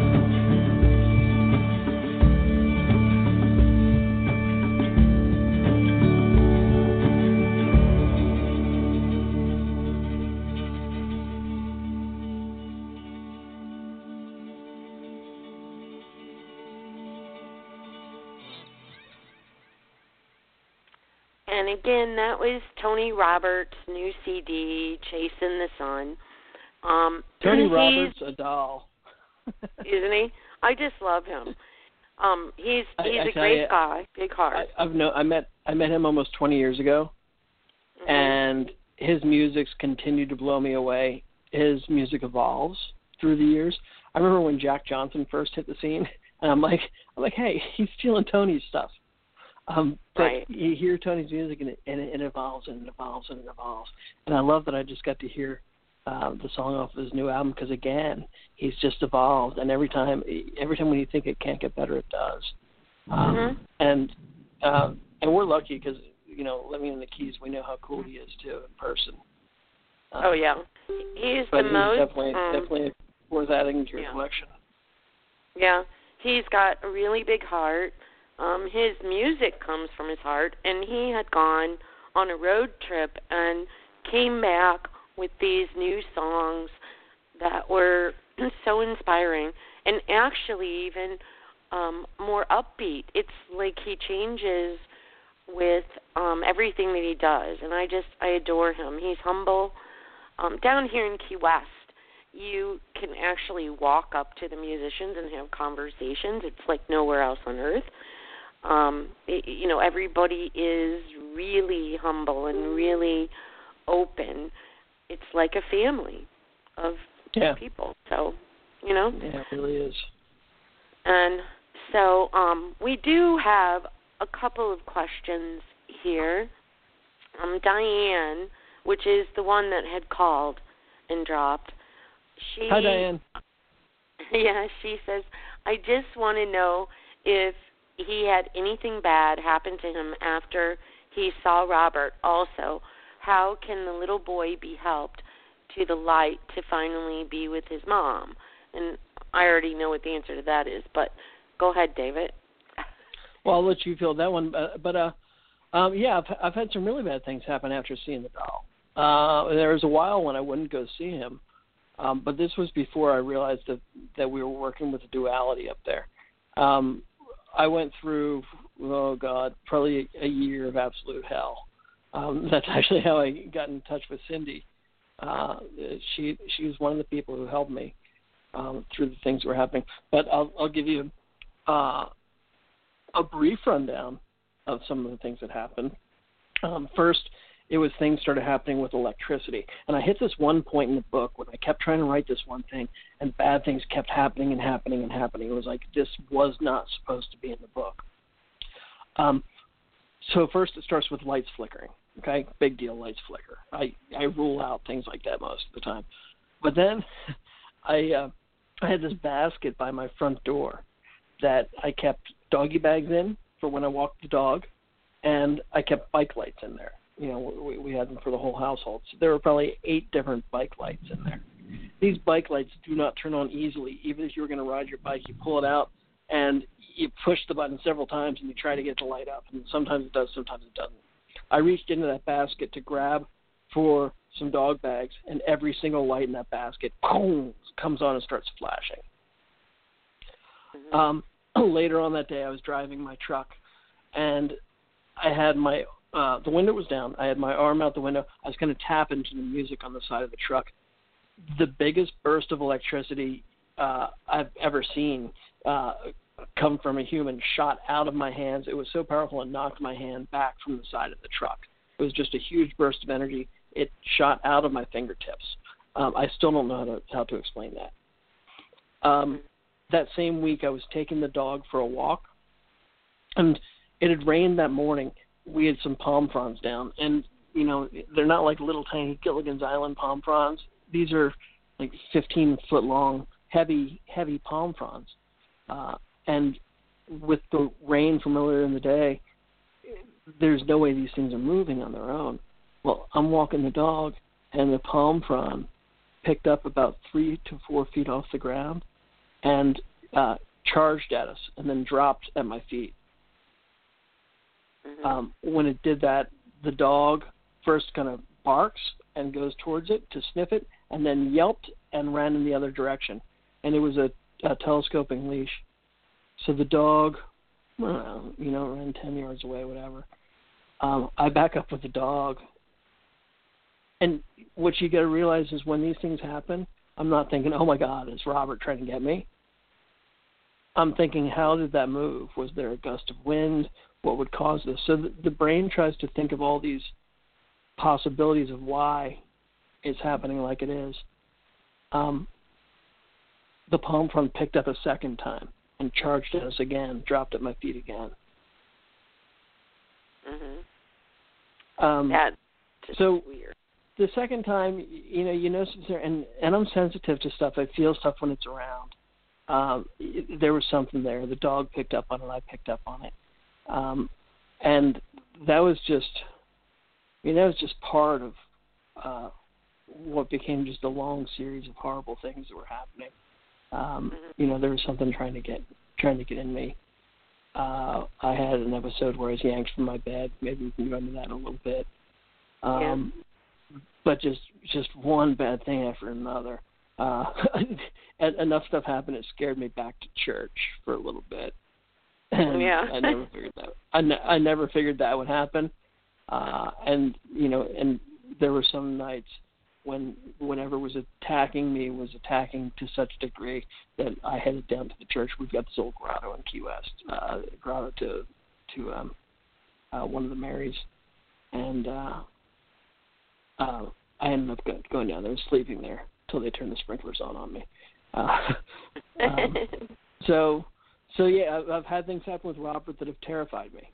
And again, that was Tony Roberts' new CD, Chasing the Sun. Tony Roberts, a doll. Isn't he? I just love him. He's a great guy, big heart. I met him almost 20 years ago, and his music's continued to blow me away. His music evolves through the years. I remember when Jack Johnson first hit the scene, and I'm like, hey, he's stealing Tony's stuff. But right. You hear Tony's music, and it evolves and it evolves and it evolves. And I love that I just got to hear the song off of his new album, because again, he's just evolved. And every time when you think it can't get better, it does. And we're lucky because living in the Keys, we know how cool he is too in person. Oh yeah, he's the most definitely worth adding to your collection. Yeah, he's got a really big heart. His music comes from his heart, and he had gone on a road trip and came back with these new songs that were so inspiring and actually even more upbeat. It's like he changes with everything that he does, and I adore him. He's humble. Down here in Key West, you can actually walk up to the musicians and have conversations. It's like nowhere else on earth. Everybody is really humble and really open. It's like a family of people. So, Yeah, it really is. And so we do have a couple of questions here. Diane, which is the one that had called and dropped. Hi, Diane. Yeah, she says, I just want to know if he had anything bad happen to him after he saw Robert. Also, how can the little boy be helped to the light to finally be with his mom? And I already know what the answer to that is, but go ahead, David. Well, I'll let you field that one. I've had some really bad things happen after seeing the doll. There was a while when I wouldn't go see him, but this was before I realized that we were working with a duality up there. I went through, probably a year of absolute hell. That's actually how I got in touch with Cindy. She was one of the people who helped me through the things that were happening. But I'll give you a brief rundown of some of the things that happened. First, it was things started happening with electricity. And I hit this one point in the book when I kept trying to write this one thing, and bad things kept happening and happening and happening. It was like this was not supposed to be in the book. So first it starts with lights flickering. Okay, big deal, lights flicker. I rule out things like that most of the time. But then I had this basket by my front door that I kept doggy bags in for when I walked the dog, and I kept bike lights in there. We had them for the whole household. So there were probably 8 different bike lights in there. These bike lights do not turn on easily. Even if you were going to ride your bike, you pull it out, and you push the button several times, and you try to get the light up. And sometimes it does, sometimes it doesn't. I reached into that basket to grab for some dog bags, and every single light in that basket boom, comes on and starts flashing. Later on that day, I was driving my truck, and I had my the window was down. I had my arm out the window. I was going to tap into the music on the side of the truck. The biggest burst of electricity I've ever seen come from a human shot out of my hands. It was so powerful it knocked my hand back from the side of the truck. It was just a huge burst of energy. It shot out of my fingertips. I still don't know how to explain that. That same week, I was taking the dog for a walk, and it had rained that morning. We had some palm fronds down, and, they're not like little tiny Gilligan's Island palm fronds. These are like 15-foot-long, heavy palm fronds. And with the rain from earlier in the day, there's no way these things are moving on their own. Well, I'm walking the dog, and the palm frond picked up about 3 to 4 feet off the ground and charged at us and then dropped at my feet. When it did that, the dog first kind of barks and goes towards it to sniff it, and then yelped and ran in the other direction. And it was a telescoping leash. So the dog, ran 10 yards away, whatever. I back up with the dog. And what you got to realize is when these things happen, I'm not thinking, oh, my God, is Robert trying to get me? I'm thinking, how did that move? Was there a gust of wind? What would cause this? So the brain tries to think of all these possibilities of why it's happening like it is. The palm frond picked up a second time and charged at us again, dropped at my feet again. That's just so weird. The second time, you know, and I'm sensitive to stuff. I feel stuff when it's around. There was something there. The dog picked up on it. I picked up on it. And that was just, part of what became just a long series of horrible things that were happening. There was something trying to get in me. I had an episode where I was yanked from my bed. Maybe we can go into that a little bit. But just one bad thing after another. Enough stuff happened. It scared me back to church for a little bit. And I never figured that. I never figured that would happen. And there were some nights when whenever was attacking me was attacking to such a degree that I headed down to the church. We've got this old grotto in Key West, grotto to to one of the Marys, and I ended up going down there and sleeping there until they turned the sprinklers on me. So yeah, I've had things happen with Robert that have terrified me.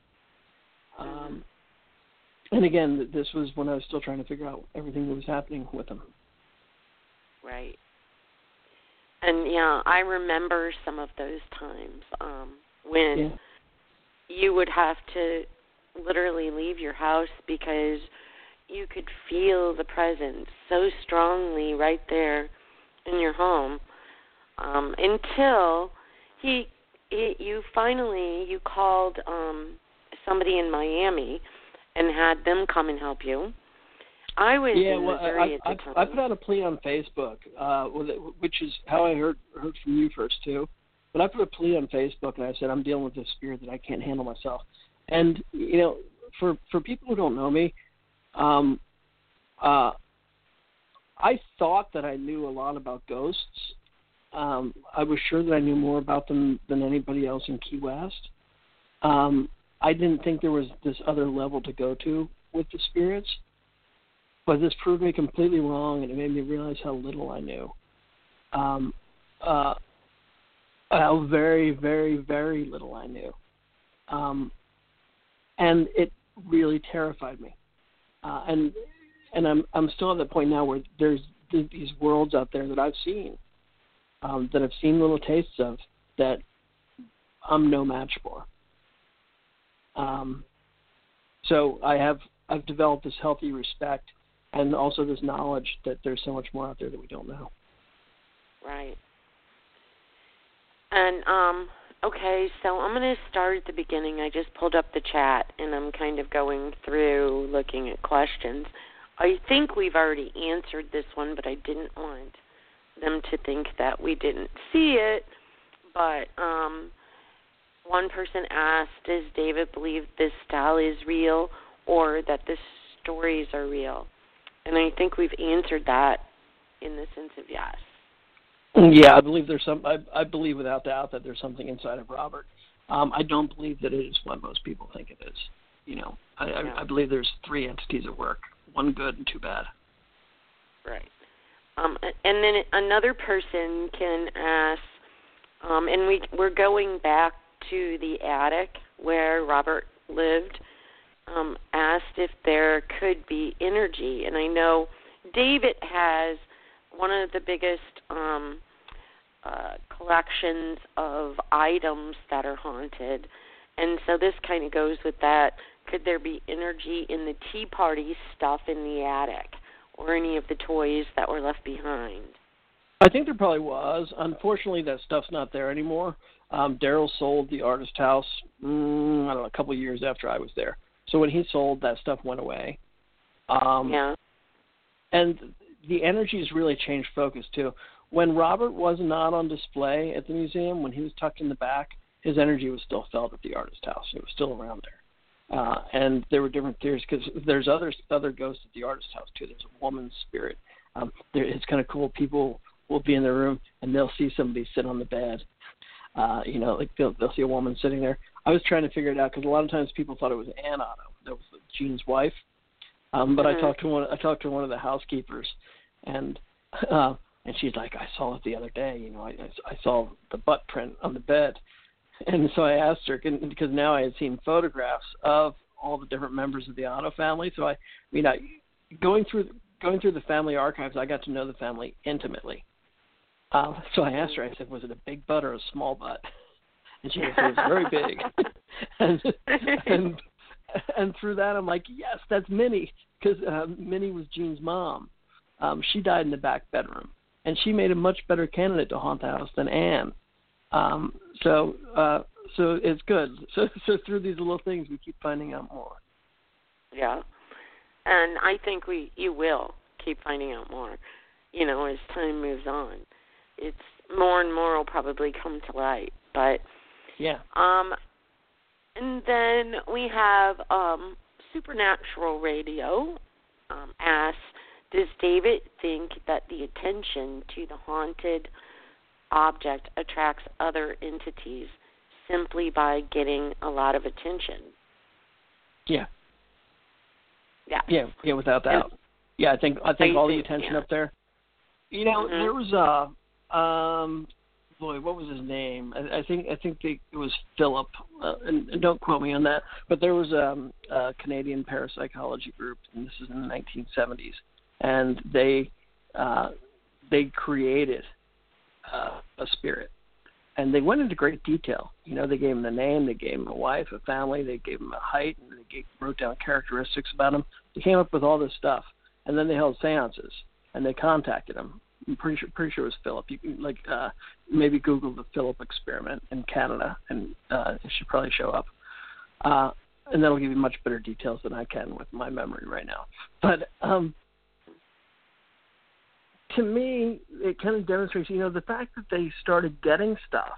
And again, this was when I was still trying to figure out everything that was happening with him. Right. And, yeah, I remember some of those times when you would have to literally leave your house because you could feel the presence so strongly right there in your home until you called somebody in Miami and had them come and help you. I was in Missouri at the time. I put out a plea on Facebook, which is how I heard from you first too. But I put a plea on Facebook and I said I'm dealing with this spirit that I can't handle myself. And for people who don't know me, I thought that I knew a lot about ghosts. I was sure that I knew more about them than anybody else in Key West. I didn't think there was this other level to go to with the spirits, but this proved me completely wrong, and it made me realize how little I knew. How very, very, very little I knew. And it really terrified me. And I'm still at the point now where there's these worlds out there that I've seen, that I've seen little tastes of, that I'm no match for. So I've developed this healthy respect and also this knowledge that there's so much more out there that we don't know. Right. And, okay, so I'm going to start at the beginning. I just pulled up the chat, and I'm kind of going through looking at questions. I think we've already answered this one, but I didn't want them to think that we didn't see it. But one person asked, does David believe this style is real or that the stories are real? And I think we've answered that in the sense of yes. Yeah, I believe I believe without doubt that there's something inside of Robert. I don't believe that it is what most people think it is. I believe there's three entities at work, one good and two bad. Right. And then another person can ask, and we're going back to the attic where Robert lived, asked if there could be energy. And I know David has one of the biggest collections of items that are haunted. And so this kind of goes with that. Could there be energy in the tea party stuff in the attic or any of the toys that were left behind? I think there probably was. Unfortunately, that stuff's not there anymore. Daryl sold the artist house, a couple of years after I was there. So when he sold, that stuff went away. Yeah. And the energy's really changed focus, too. When Robert was not on display at the museum, when he was tucked in the back, his energy was still felt at the artist house. It was still around there. And there were different theories, because there's other ghosts at the artist house, too. There's a woman's spirit. It's kind of cool. People will be in their room, and they'll see somebody sit on the bed. Like they'll see a woman sitting there. I was trying to figure it out, because a lot of times people thought it was Ann Otto. That was Gene's wife. But I talked to one of the housekeepers, and she's like, I saw it the other day. I saw the butt print on the bed, and so I asked her, because now I had seen photographs of all the different members of the Otto family. So going through the family archives, I got to know the family intimately. So I asked her. I said, was it a big butt or a small butt? And she said it was very big. and through that, I'm like, yes, that's Minnie, because Minnie was Gene's mom. She died in the back bedroom, and she made a much better candidate to haunt the house than Anne. So it's good. So through these little things, we keep finding out more. Yeah, and I think you will keep finding out more. As time moves on, it's more and more will probably come to light. But yeah. And then we have Supernatural Radio asks, does David think that the attention to the haunted object attracts other entities, simply by getting a lot of attention. Yeah. Yeah. Yeah, without doubt. I think all the attention up there. You know, there was what was his name? I think it was Philip, and don't quote me on that. But there was a Canadian parapsychology group, and this is in the 1970s, and they created a spirit, and they went into great detail. You know, they gave him the name, they gave him a wife, a family, they gave him a height, and they wrote down characteristics about him. They came up with all this stuff, and then they held seances, and they contacted him. I'm pretty sure it was Philip. You can maybe Google the Philip experiment in Canada, and it should probably show up. And that'll give you much better details than I can with my memory right now. But to me, it kind of demonstrates, you know, the fact that they started getting stuff.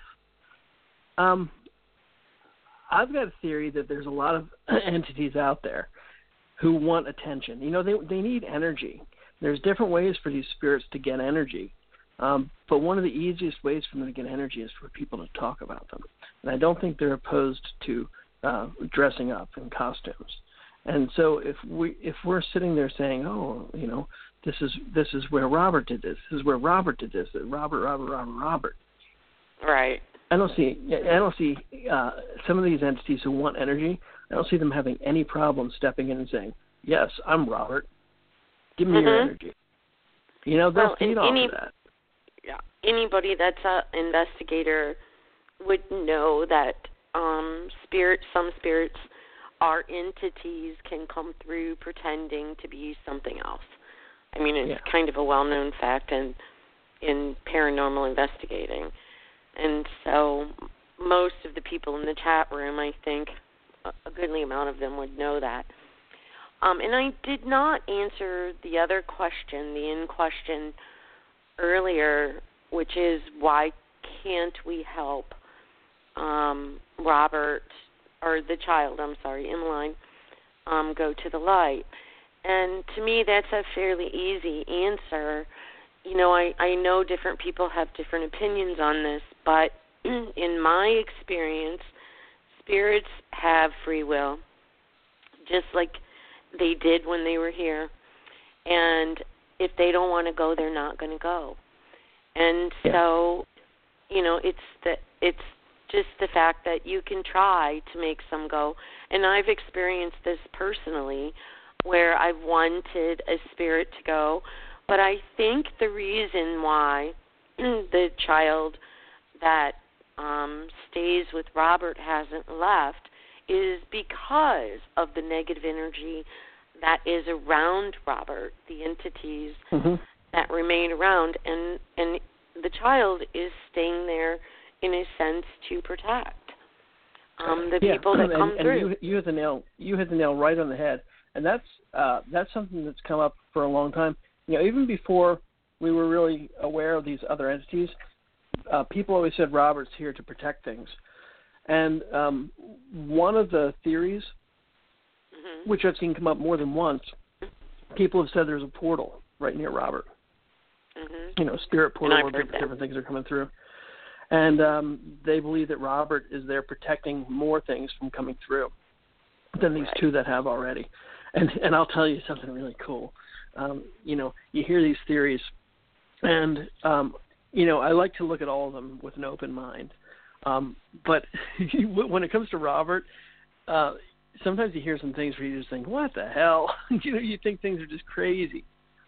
I've got a theory that there's a lot of entities out there who want attention. You know, they need energy. There's different ways for these spirits to get energy. But one of the easiest ways for them to get energy is for people to talk about them. And I don't think they're opposed to dressing up in costumes. And so if we're sitting there saying, oh, you know, this is where Robert did this. This is where Robert did this. Robert. Right. I don't see some of these entities who want energy. I don't see them having any problem stepping in and saying, yes, I'm Robert. Give me your energy. You know, they'll feed off of that. Yeah. Anybody that's an investigator would know that some spirits are entities can come through pretending to be something else. I mean, it's kind of a well-known fact in paranormal investigating. And so most of the people in the chat room, I think, a goodly amount of them would know that. And I did not answer the other question, the in question earlier, which is why can't we help Robert, or the child, Emmeline, go to the light? And to me, that's a fairly easy answer. You know, I know different people have different opinions on this, but in my experience, spirits have free will, just like they did when they were here. And if they don't want to go, they're not going to go. And so, you know, it's just the fact that you can try to make some go. And I've experienced this personally, where I've wanted a spirit to go. But I think the reason why the child that stays with Robert hasn't left is because of the negative energy that is around Robert, the entities that remain around, and the child is staying there in a sense to protect the people that come through. And you hit the nail right on the head, and that's something that's come up for a long time. You know, even before we were really aware of these other entities, people always said Robert's here to protect things. And one of the theories, which I've seen come up more than once, people have said there's a portal right near Robert. You know, spirit portal where different things are coming through. And they believe that Robert is there protecting more things from coming through than these two that have already. And I'll tell you something really cool. You know, you hear these theories, and, you know, I like to look at all of them with an open mind. But when it comes to Robert, sometimes you hear some things where you just think, what the hell? You know, you think things are just crazy.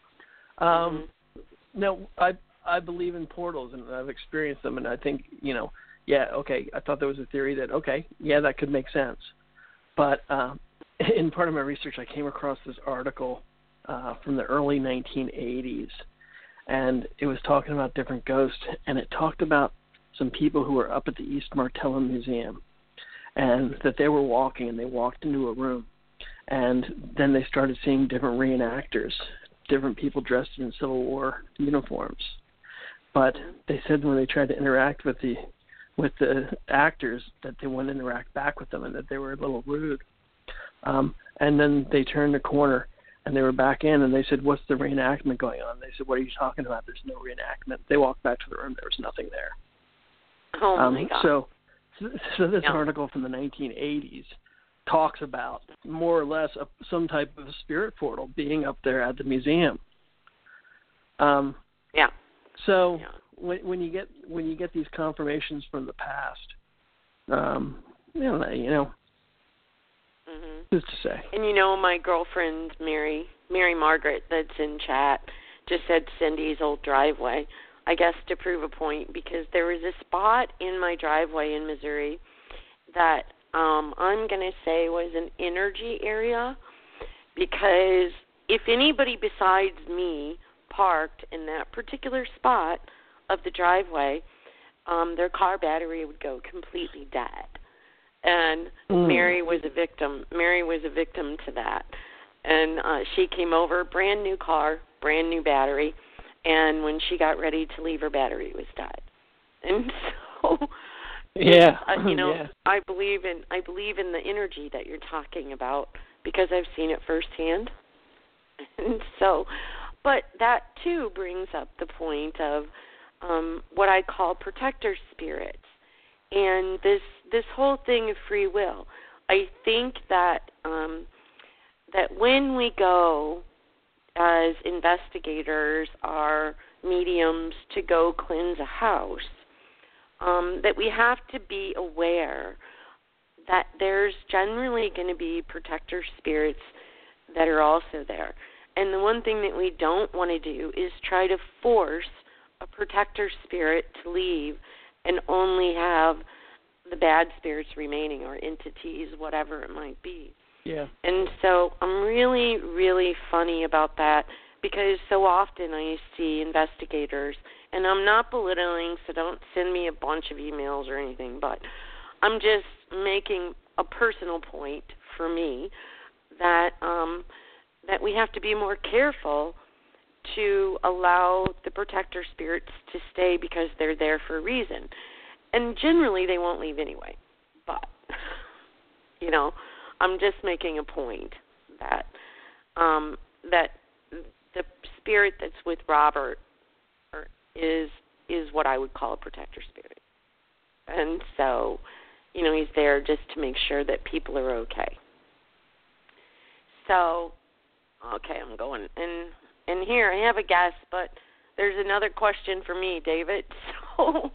Now, I believe in portals, and I've experienced them, and I think, you know, I thought there was a theory that, that could make sense. But in part of my research, I came across this article from the early 1980s, and it was talking about different ghosts, and it talked about some people who were up at the East Martellum Museum, and that they were walking, and they walked into a room, and then they started seeing different reenactors, different people dressed in Civil War uniforms. But they said when they tried to interact with the actors that they wouldn't interact back with them, and that they were a little rude. And then they turned the corner, and they were back in, and they said, what's the reenactment going on? They said, what are you talking about? There's no reenactment. They walked back to the room. There was nothing there. Oh, my God. So So this article from the 1980s talks about more or less some type of spirit portal being up there at the museum. So when you get these confirmations from the past, who's to say? And my girlfriend Mary Margaret, that's in chat, just said Cindy's old driveway. I guess to prove a point, because there was a spot in my driveway in Missouri that I'm going to say was an energy area, because if anybody besides me parked in that particular spot of the driveway, their car battery would go completely dead. And Mary was a victim. Mary was a victim to that. And she came over, brand new car, brand new battery, and when she got ready to leave, her battery was dead. And so, I believe in the energy that you're talking about, because I've seen it firsthand. And so, but that too brings up the point of what I call protector spirits, and this whole thing of free will. I think that that when we go as investigators, are mediums, to go cleanse a house, that we have to be aware that there's generally going to be protector spirits that are also there. And the one thing that we don't want to do is try to force a protector spirit to leave and only have the bad spirits remaining, or entities, whatever it might be. Yeah. And so I'm really, really funny about that, because so often I see investigators, and I'm not belittling, so don't send me a bunch of emails or anything, but I'm just making a personal point for me that that we have to be more careful to allow the protector spirits to stay, because they're there for a reason. And generally they won't leave anyway. But, I'm just making a point that that the spirit that's with Robert is what I would call a protector spirit. And so, he's there just to make sure that people are okay. So, okay, I'm going. And here I have a guess, but there's another question for me, David. So,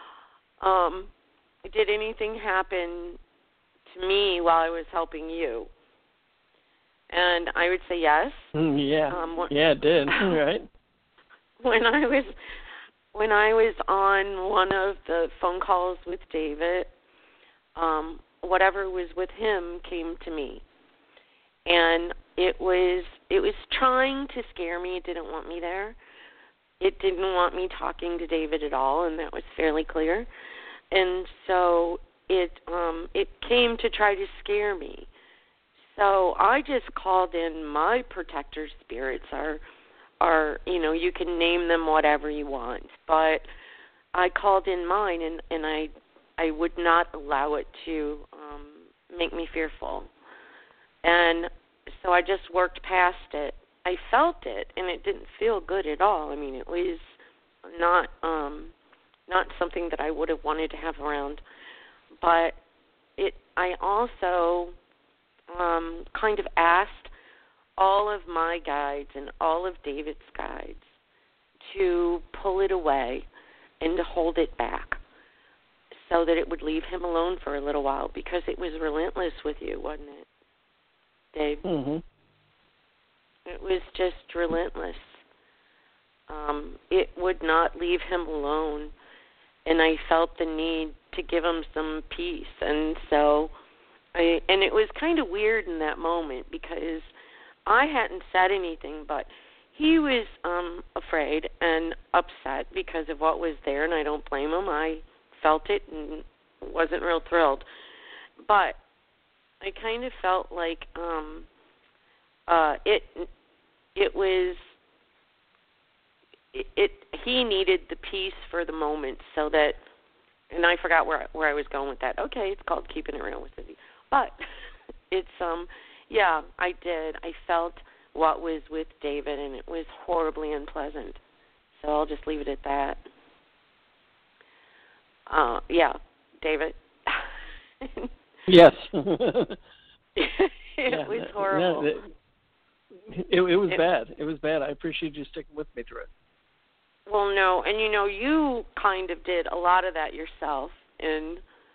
did anything happen to me while I was helping you? And I would say yes. It did. Right. When I was on one of the phone calls with David, whatever was with him came to me, and it was trying to scare me. It didn't want me there. It didn't want me talking to David at all, and that was fairly clear. And so it came to try to scare me. So I just called in my protector spirits, are you can name them whatever you want, but I called in mine, and I would not allow it to make me fearful. And so I just worked past it. I felt it, and it didn't feel good at all. I mean, it was not something that I would have wanted to have around. But I also kind of asked all of my guides and all of David's guides to pull it away and to hold it back, so that it would leave him alone for a little while, because it was relentless with you, wasn't it, Dave? Mm-hmm. It was just relentless. It would not leave him alone, and I felt the need to give him some peace. And so and it was kind of weird in that moment, because I hadn't said anything, but he was afraid and upset because of what was there, and I don't blame him. I felt it and wasn't real thrilled. But I kind of felt like he needed the peace for the moment, so that, and I forgot where I was going with that. Okay, it's called Keeping It Real with Cindy. But it's I did. I felt what was with David, and it was horribly unpleasant. So I'll just leave it at that. David. Yes. It was horrible. It was bad. It was bad. I appreciate you sticking with me through it. Well, no, and you kind of did a lot of that yourself in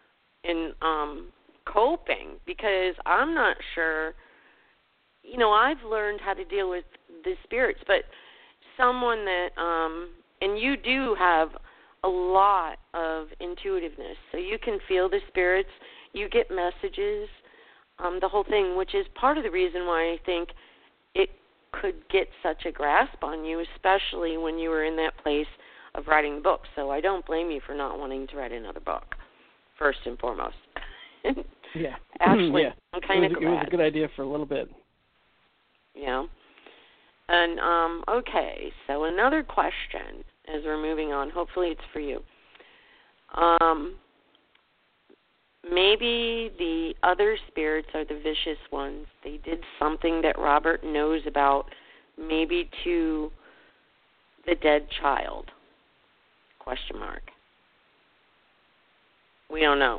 coping, because I'm not sure. I've learned how to deal with the spirits, but someone that and you do have a lot of intuitiveness, so you can feel the spirits, you get messages, the whole thing, which is part of the reason why I think it could get such a grasp on you, especially when you were in that place of writing the book. So I don't blame you for not wanting to write another book, first and foremost. Yeah. Actually, yeah. I'm kind of glad. It was a good idea for a little bit. Yeah. And, okay, so another question as we're moving on. Hopefully it's for you. Maybe the other spirits are the vicious ones. They did something that Robert knows about, maybe to the dead child? Question mark. We don't know.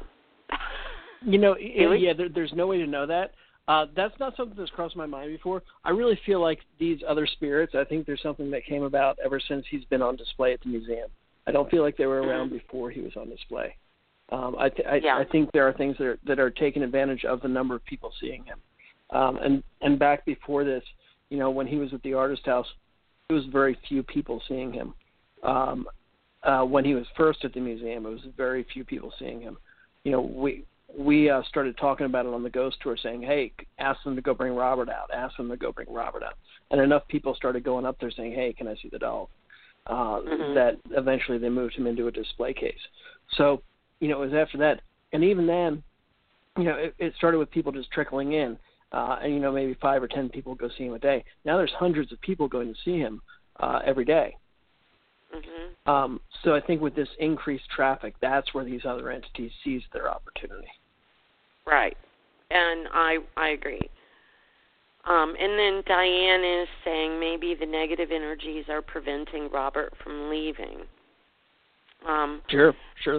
There's no way to know that. That's not something that's crossed my mind before. I really feel like these other spirits, I think there's something that came about ever since he's been on display at the museum. I don't feel like they were around before he was on display. I think there are things that are taking advantage of the number of people seeing him. And back before this, when he was at the Artist House, it was very few people seeing him. When he was first at the museum, it was very few people seeing him. We started talking about it on the Ghost Tour, saying, hey, ask them to go bring Robert out. Ask them to go bring Robert out. And enough people started going up there saying, hey, can I see the doll? That eventually they moved him into a display case. So, it was after that. And even then, it started with people just trickling in. And, maybe 5 or 10 people go see him a day. Now there's hundreds of people going to see him every day. So I think with this increased traffic, that's where these other entities seize their opportunity. Right. And I agree. And then Diane is saying maybe the negative energies are preventing Robert from leaving. Sure.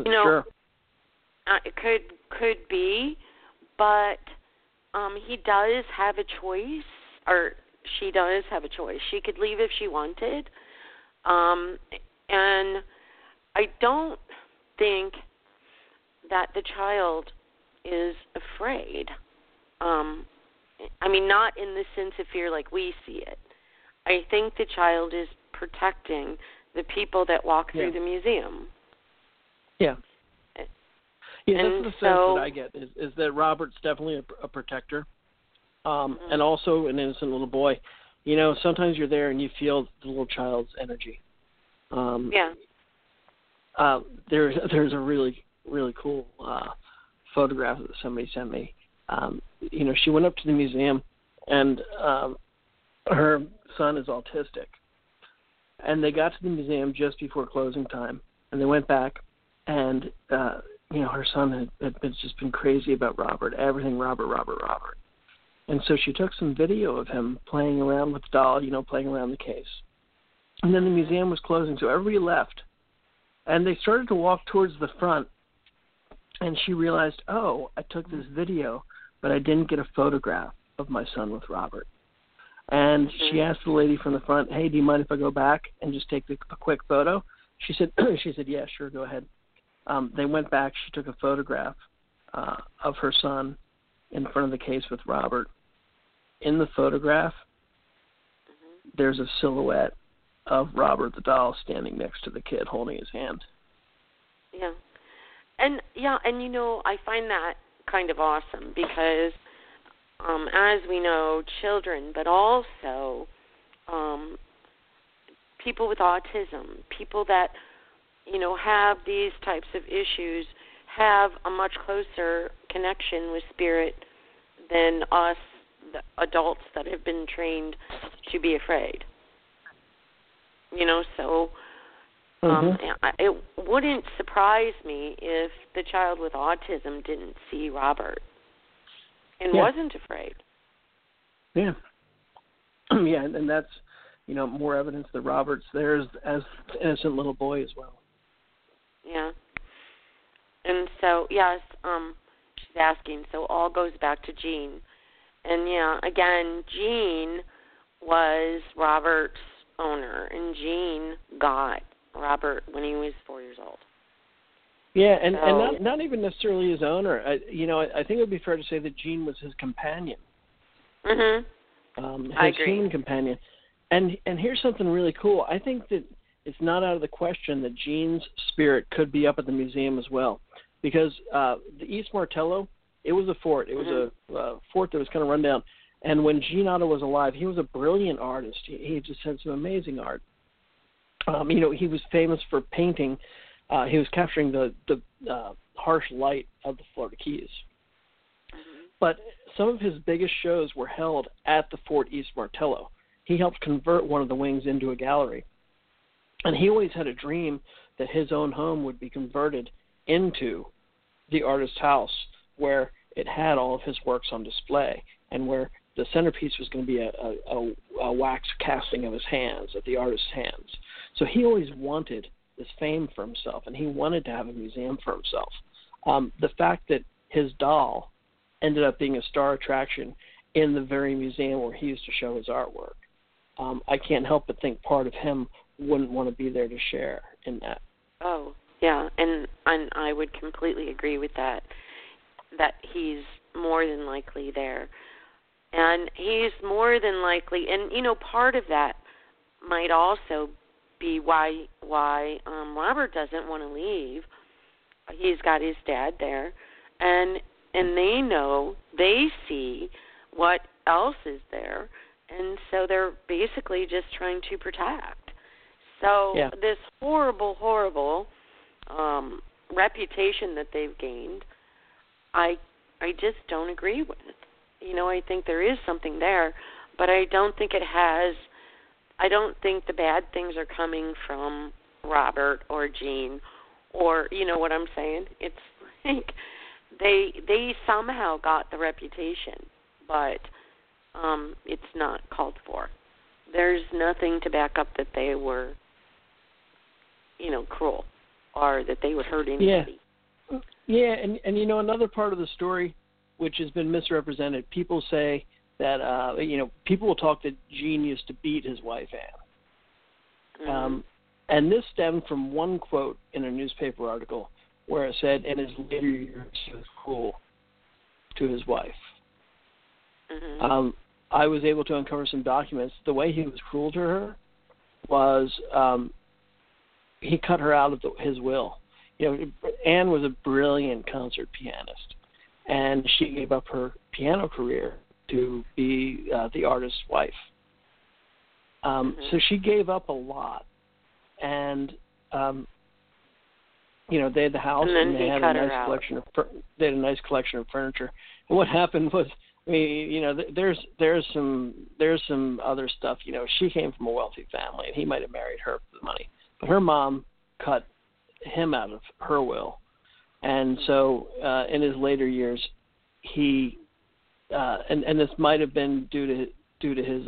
It could be, but he does have a choice, or she does have a choice. She could leave if she wanted. And I don't think that the child is afraid. Not in the sense of fear like we see it. I think the child is protecting the people that walk through the museum. Yeah. Yeah, that's the sense that I get, is that Robert's definitely a protector, and also an innocent little boy. Sometimes you're there and you feel the little child's energy. There's a really, really cool photograph that somebody sent me. She went up to the museum, and her son is autistic. And they got to the museum just before closing time, and they went back, and her son had just been crazy about Robert, everything Robert. And so she took some video of him playing around with the doll, playing around the case. And then the museum was closing, so everybody left. And they started to walk towards the front, and she realized, oh, I took this video, but I didn't get a photograph of my son with Robert. And she asked the lady from the front, hey, do you mind if I go back and just take a quick photo? She said, yeah, sure, go ahead. They went back. She took a photograph of her son in front of the case with Robert. In the photograph, there's a silhouette of Robert the doll standing next to the kid holding his hand. Yeah. And I find that kind of awesome because as we know, children, but also people with autism, people that, have these types of issues, have a much closer connection with spirit than us, the adults that have been trained to be afraid. So it wouldn't surprise me if the child with autism didn't see Robert and wasn't afraid. Yeah. Yeah, and that's, more evidence that Robert's there as an innocent little boy as well. Yeah. And so, yes, she asking. So all goes back to Gene. And, yeah, again, Gene was Robert's owner, and Gene got Robert when he was 4 years old. Yeah, and not even necessarily his owner. I think it would be fair to say that Gene was his companion. Mm-hmm. His human companion. And here's something really cool. I think that it's not out of the question that Gene's spirit could be up at the museum as well, because the East Martello, it was a fort. It was a fort that was kind of run down. And when Gene Otto was alive, he was a brilliant artist. He just had some amazing art. He was famous for painting. He was capturing the harsh light of the Florida Keys. Mm-hmm. But some of his biggest shows were held at the Fort East Martello. He helped convert one of the wings into a gallery. And he always had a dream that his own home would be converted into the artist's house, where it had all of his works on display, and where the centerpiece was going to be a wax casting of his hands, of the artist's hands. So he always wanted this fame for himself, and he wanted to have a museum for himself. The fact that his doll ended up being a star attraction in the very museum where he used to show his artwork, I can't help but think part of him wouldn't want to be there to share in that. Oh, yeah, and I would completely agree with that he's more than likely there. And he's more than likely, and, part of that might also be why Robert doesn't want to leave. He's got his dad there, and they see what else is there, and so they're basically just trying to protect. So This horrible reputation that they've gained, I just don't agree with. I think there is something there, but I don't think the bad things are coming from Robert or Gene, or, what I'm saying? It's like they somehow got the reputation, but it's not called for. There's nothing to back up that they were, cruel or that they would hurt anybody. Yeah, and another part of the story which has been misrepresented, people say that, people will talk that Gene used to beat his wife, Anne. Mm-hmm. And this stemmed from one quote in a newspaper article where it said, in his later years, he was cruel to his wife. Mm-hmm. I was able to uncover some documents. The way he was cruel to her was he cut her out of his will. Anne was a brilliant concert pianist, and she gave up her piano career to be the artist's wife. So she gave up a lot, and they had the house, and they had a nice collection of nice collection of furniture. And what happened was, there's some other stuff. She came from a wealthy family, and he might have married her for the money, but her mom cut him out of her will, and so in his later years, he and this might have been due to his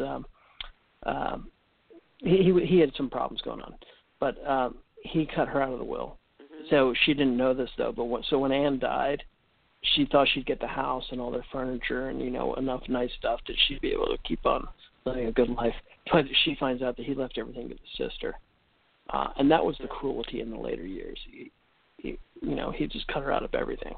he had some problems going on, but he cut her out of the will. Mm-hmm. So she didn't know this though. But when Anne died, she thought she'd get the house and all their furniture and enough nice stuff that she'd be able to keep on living a good life. But she finds out that he left everything to the sister. And that was the cruelty in the later years. He just cut her out of everything.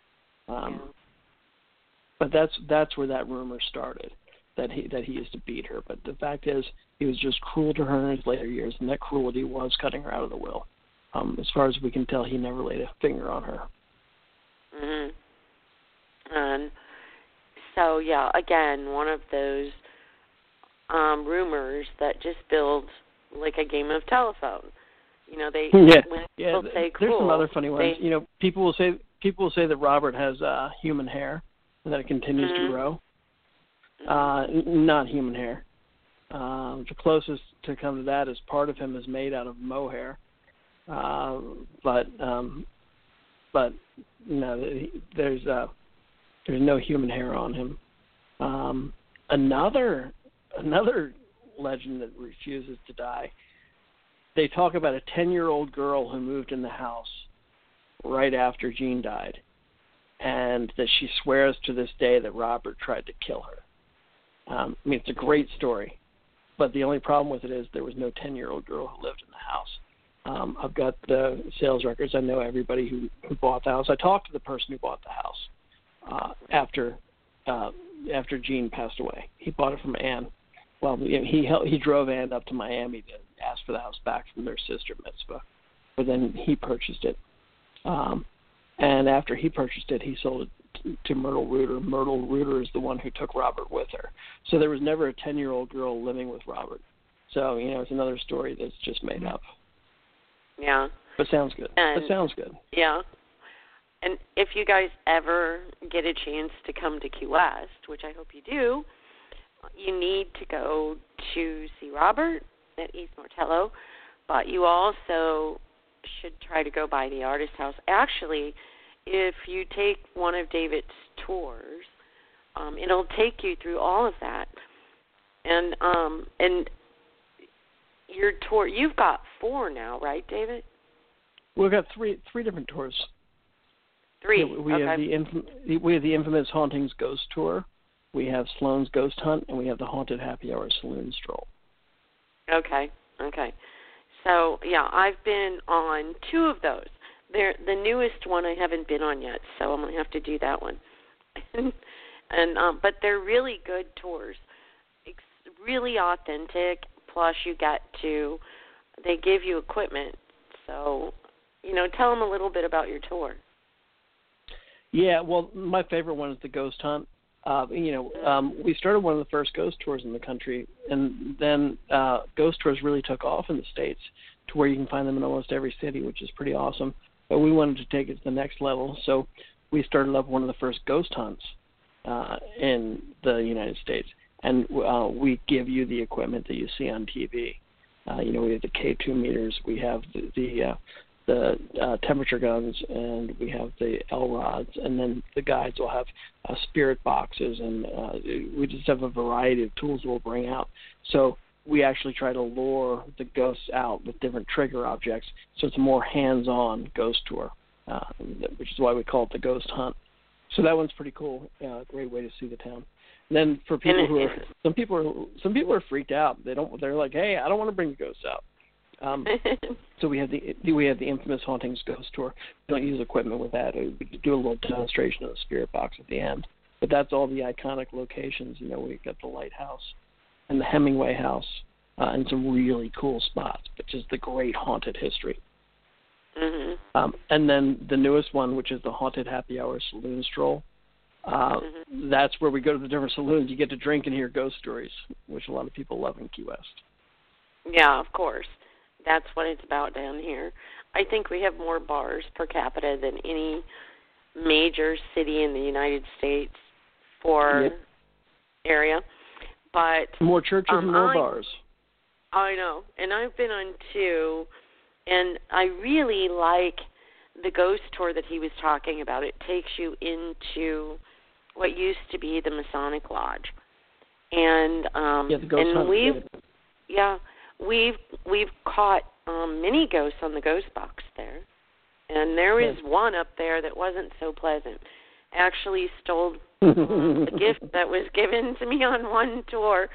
But that's where that rumor started, that he used to beat her. But the fact is, he was just cruel to her in his later years, and that cruelty was cutting her out of the will. As far as we can tell, he never laid a finger on her. Mm-hmm. And so, again, one of those rumors that just builds like a game of telephone. When people say cruel, there's some other funny ones. People will say that Robert has human hair and that it continues to grow. Not human hair. The closest to come to that is part of him is made out of mohair. But no, there's no human hair on him. Another legend that refuses to die. They talk about a 10-year-old girl who moved in the house right after Gene died, and that she swears to this day that Robert tried to kill her. It's a great story, but the only problem with it is there was no 10-year-old girl who lived in the house. I've got the sales records. I know everybody who bought the house. I talked to the person who bought the house after Jean passed away. He bought it from Anne. Well, he drove Anne up to Miami to ask for the house back from their sister mitzvah, but then he purchased it. And after he purchased it, he sold it to Myrtle Reuter. Myrtle Reuter is the one who took Robert with her. So there was never a 10-year-old girl living with Robert. So, it's another story that's just made up. Yeah. But sounds good. Yeah. And if you guys ever get a chance to come to Key West, which I hope you do, you need to go to see Robert at East Martello, but you also should try to go by the Artist House. Actually, if you take one of David's tours, it'll take you through all of that. And your tour, you've got 4 now, right, David? We've got three different tours. 3. We have the infamous Hauntings Ghost Tour. We have Sloan's Ghost Hunt, and we have the Haunted Happy Hour Saloon Stroll. Okay. So, yeah, I've been on 2 of those. The newest one I haven't been on yet, so I'm going to have to do that one. But they're really good tours. It's really authentic, plus they give you equipment. So, tell them a little bit about your tour. Yeah, well, my favorite one is the Ghost Hunt. We started one of the first ghost tours in the country, and then ghost tours really took off in the States to where you can find them in almost every city, which is pretty awesome. But we wanted to take it to the next level, so we started up one of the first ghost hunts in the United States, and we give you the equipment that you see on TV. We have the K2 meters, we have the temperature guns, and we have the L-rods, and then the guides will have spirit boxes, and we just have a variety of tools we'll bring out. So we actually try to lure the ghosts out with different trigger objects, so it's a more hands-on ghost tour, which is why we call it the Ghost Hunt. So that one's pretty cool, great way to see the town. And then for people who are, some people are freaked out. They're like, hey, I don't want to bring the ghosts out. So we have the infamous Hauntings Ghost Tour. We don't use equipment with that. We do a little demonstration of the spirit box at the end. But that's all the iconic locations. We've got the Lighthouse and the Hemingway House and some really cool spots, which is the great haunted history. Mm-hmm. And then the newest one, which is the Haunted Happy Hour Saloon Stroll. That's where we go to the different saloons. You get to drink and hear ghost stories, which a lot of people love in Key West. Yeah, of course. That's what it's about down here. I think we have more bars per capita than any major city in the United States for area. But more churches and more bars. I know. And I've been on 2, and I really like the ghost tour that he was talking about. It takes you into what used to be the Masonic Lodge. And the ghost hunt. We've caught many ghosts on the ghost box there, and there was one up there that wasn't so pleasant. Actually stole the gift that was given to me on one tour,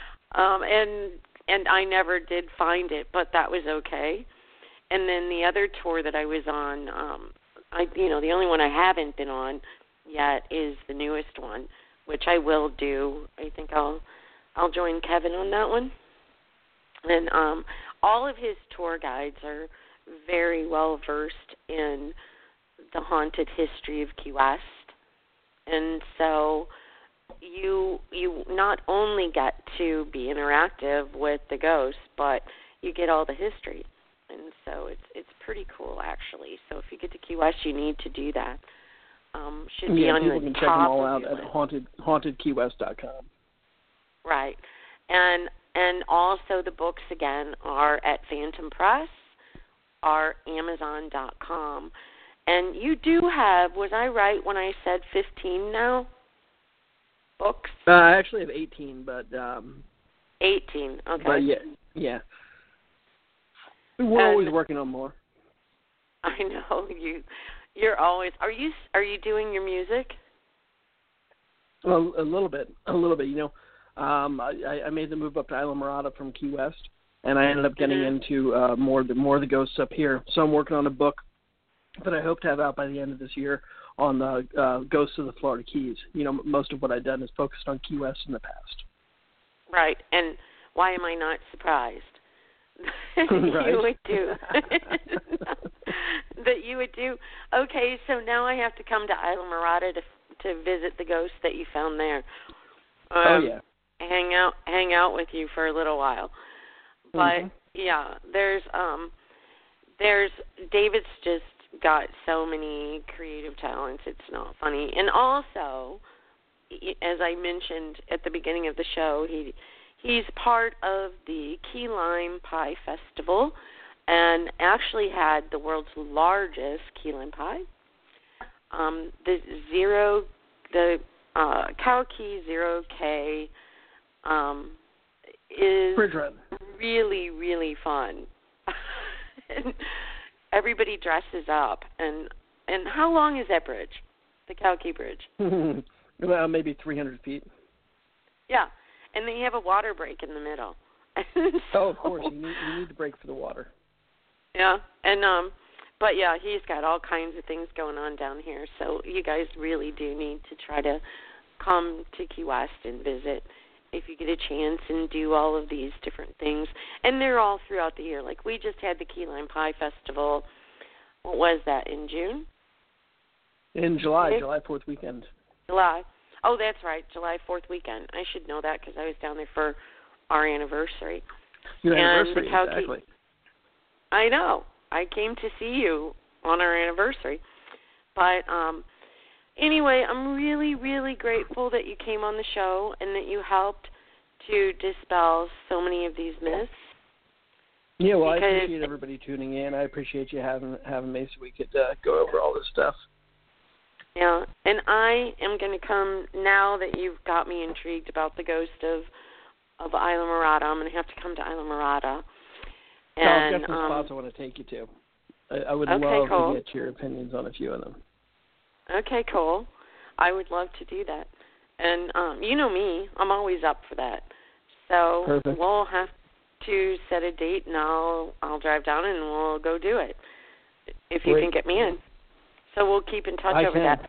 and I never did find it, but that was okay. And then the other tour that I was on, the only one I haven't been on yet is the newest one, which I will do. I think I'll join Kevin on that one. And all of his tour guides are very well versed in the haunted history of Key West. And so you not only get to be interactive with the ghosts, but you get all the history. And so it's pretty cool, actually. So if you get to Key West, you need to do that. Should be on the top. People can check them all out at hauntedkeywest.com. Right. And also the books, again, are at Phantom Press, are Amazon.com. And you do have, was I right when I said 15 now? Books? I actually have 18, but... 18, okay. But yeah. We're always working on more. I know. You're always. Are you doing your music? Well, a little bit. You know, I made the move up to Islamorada from Key West, and I ended up getting into more of the ghosts up here. So I'm working on a book that I hope to have out by the end of this year on the ghosts of the Florida Keys. You know, most of what I've done is focused on Key West in the past. Right, and why am I not surprised that Right. you would do that? You would do. Okay, so now I have to come to Islamorada to visit the ghosts that you found there. Oh yeah. Hang out with you for a little while. But yeah, there's David's just got so many creative talents. It's not funny. And also, as I mentioned at the beginning of the show, he's part of the Key Lime Pie Festival, and actually had the world's largest key lime pie. The Cow Key 0K is really, really fun. And everybody dresses up. And how long is that bridge, the Cow Key Bridge? Well, maybe 300 feet. Yeah, and then you have a water break in the middle. So, of course, you need to break for the water. Yeah, and but yeah, he's got all kinds of things going on down here. So you guys really do need to try to come to Key West and visit if you get a chance and do all of these different things. And they're all throughout the year. Like we just had the Key Lime Pie Festival. What was that, in June? In July, July 4th weekend. July. Oh, that's right, July 4th weekend. I should know that because I was down there for our anniversary. Your and anniversary, exactly. I know. I came to see you on our anniversary. But anyway, I'm really, really grateful that you came on the show and that you helped to dispel so many of these myths. Yeah, well, I appreciate everybody tuning in. I appreciate you having me so we could go over all this stuff. Yeah, and I am going to come, now that you've got me intrigued about the ghost of Islamorada, I'm going to have to come to Islamorada. And, I've got some spots I want to take you to. I would love to get your opinions on a few of them. Okay, cool. I would love to do that. And you know me, I'm always up for that. So Perfect. We'll have to set a date, and I'll drive down and we'll go do it if you can get me in. So we'll keep in touch over that.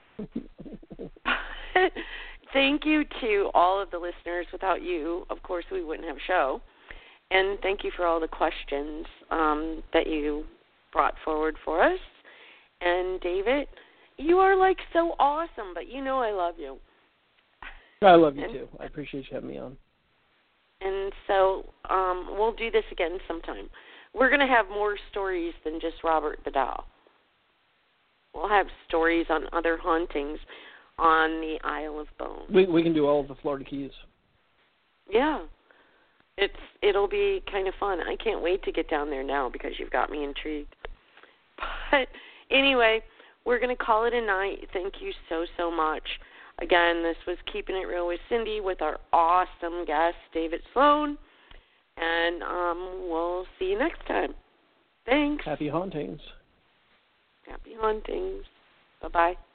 Thank you to all of the listeners. Without you, of course, we wouldn't have a show. And thank you for all the questions that you brought forward for us. And David, you are like so awesome, but you know I love you. I love you too. I appreciate you having me on. And so we'll do this again sometime. We're going to have more stories than just Robert the Doll. We'll have stories on other hauntings on the Isle of Bones. We can do all of the Florida Keys. Yeah. It'll be kind of fun. I can't wait to get down there now because you've got me intrigued. But anyway, we're going to call it a night. Thank you so, so much. Again, this was Keeping It Real with Cindy with our awesome guest, David Sloan. And we'll see you next time. Thanks. Happy hauntings. Happy hauntings. Bye-bye.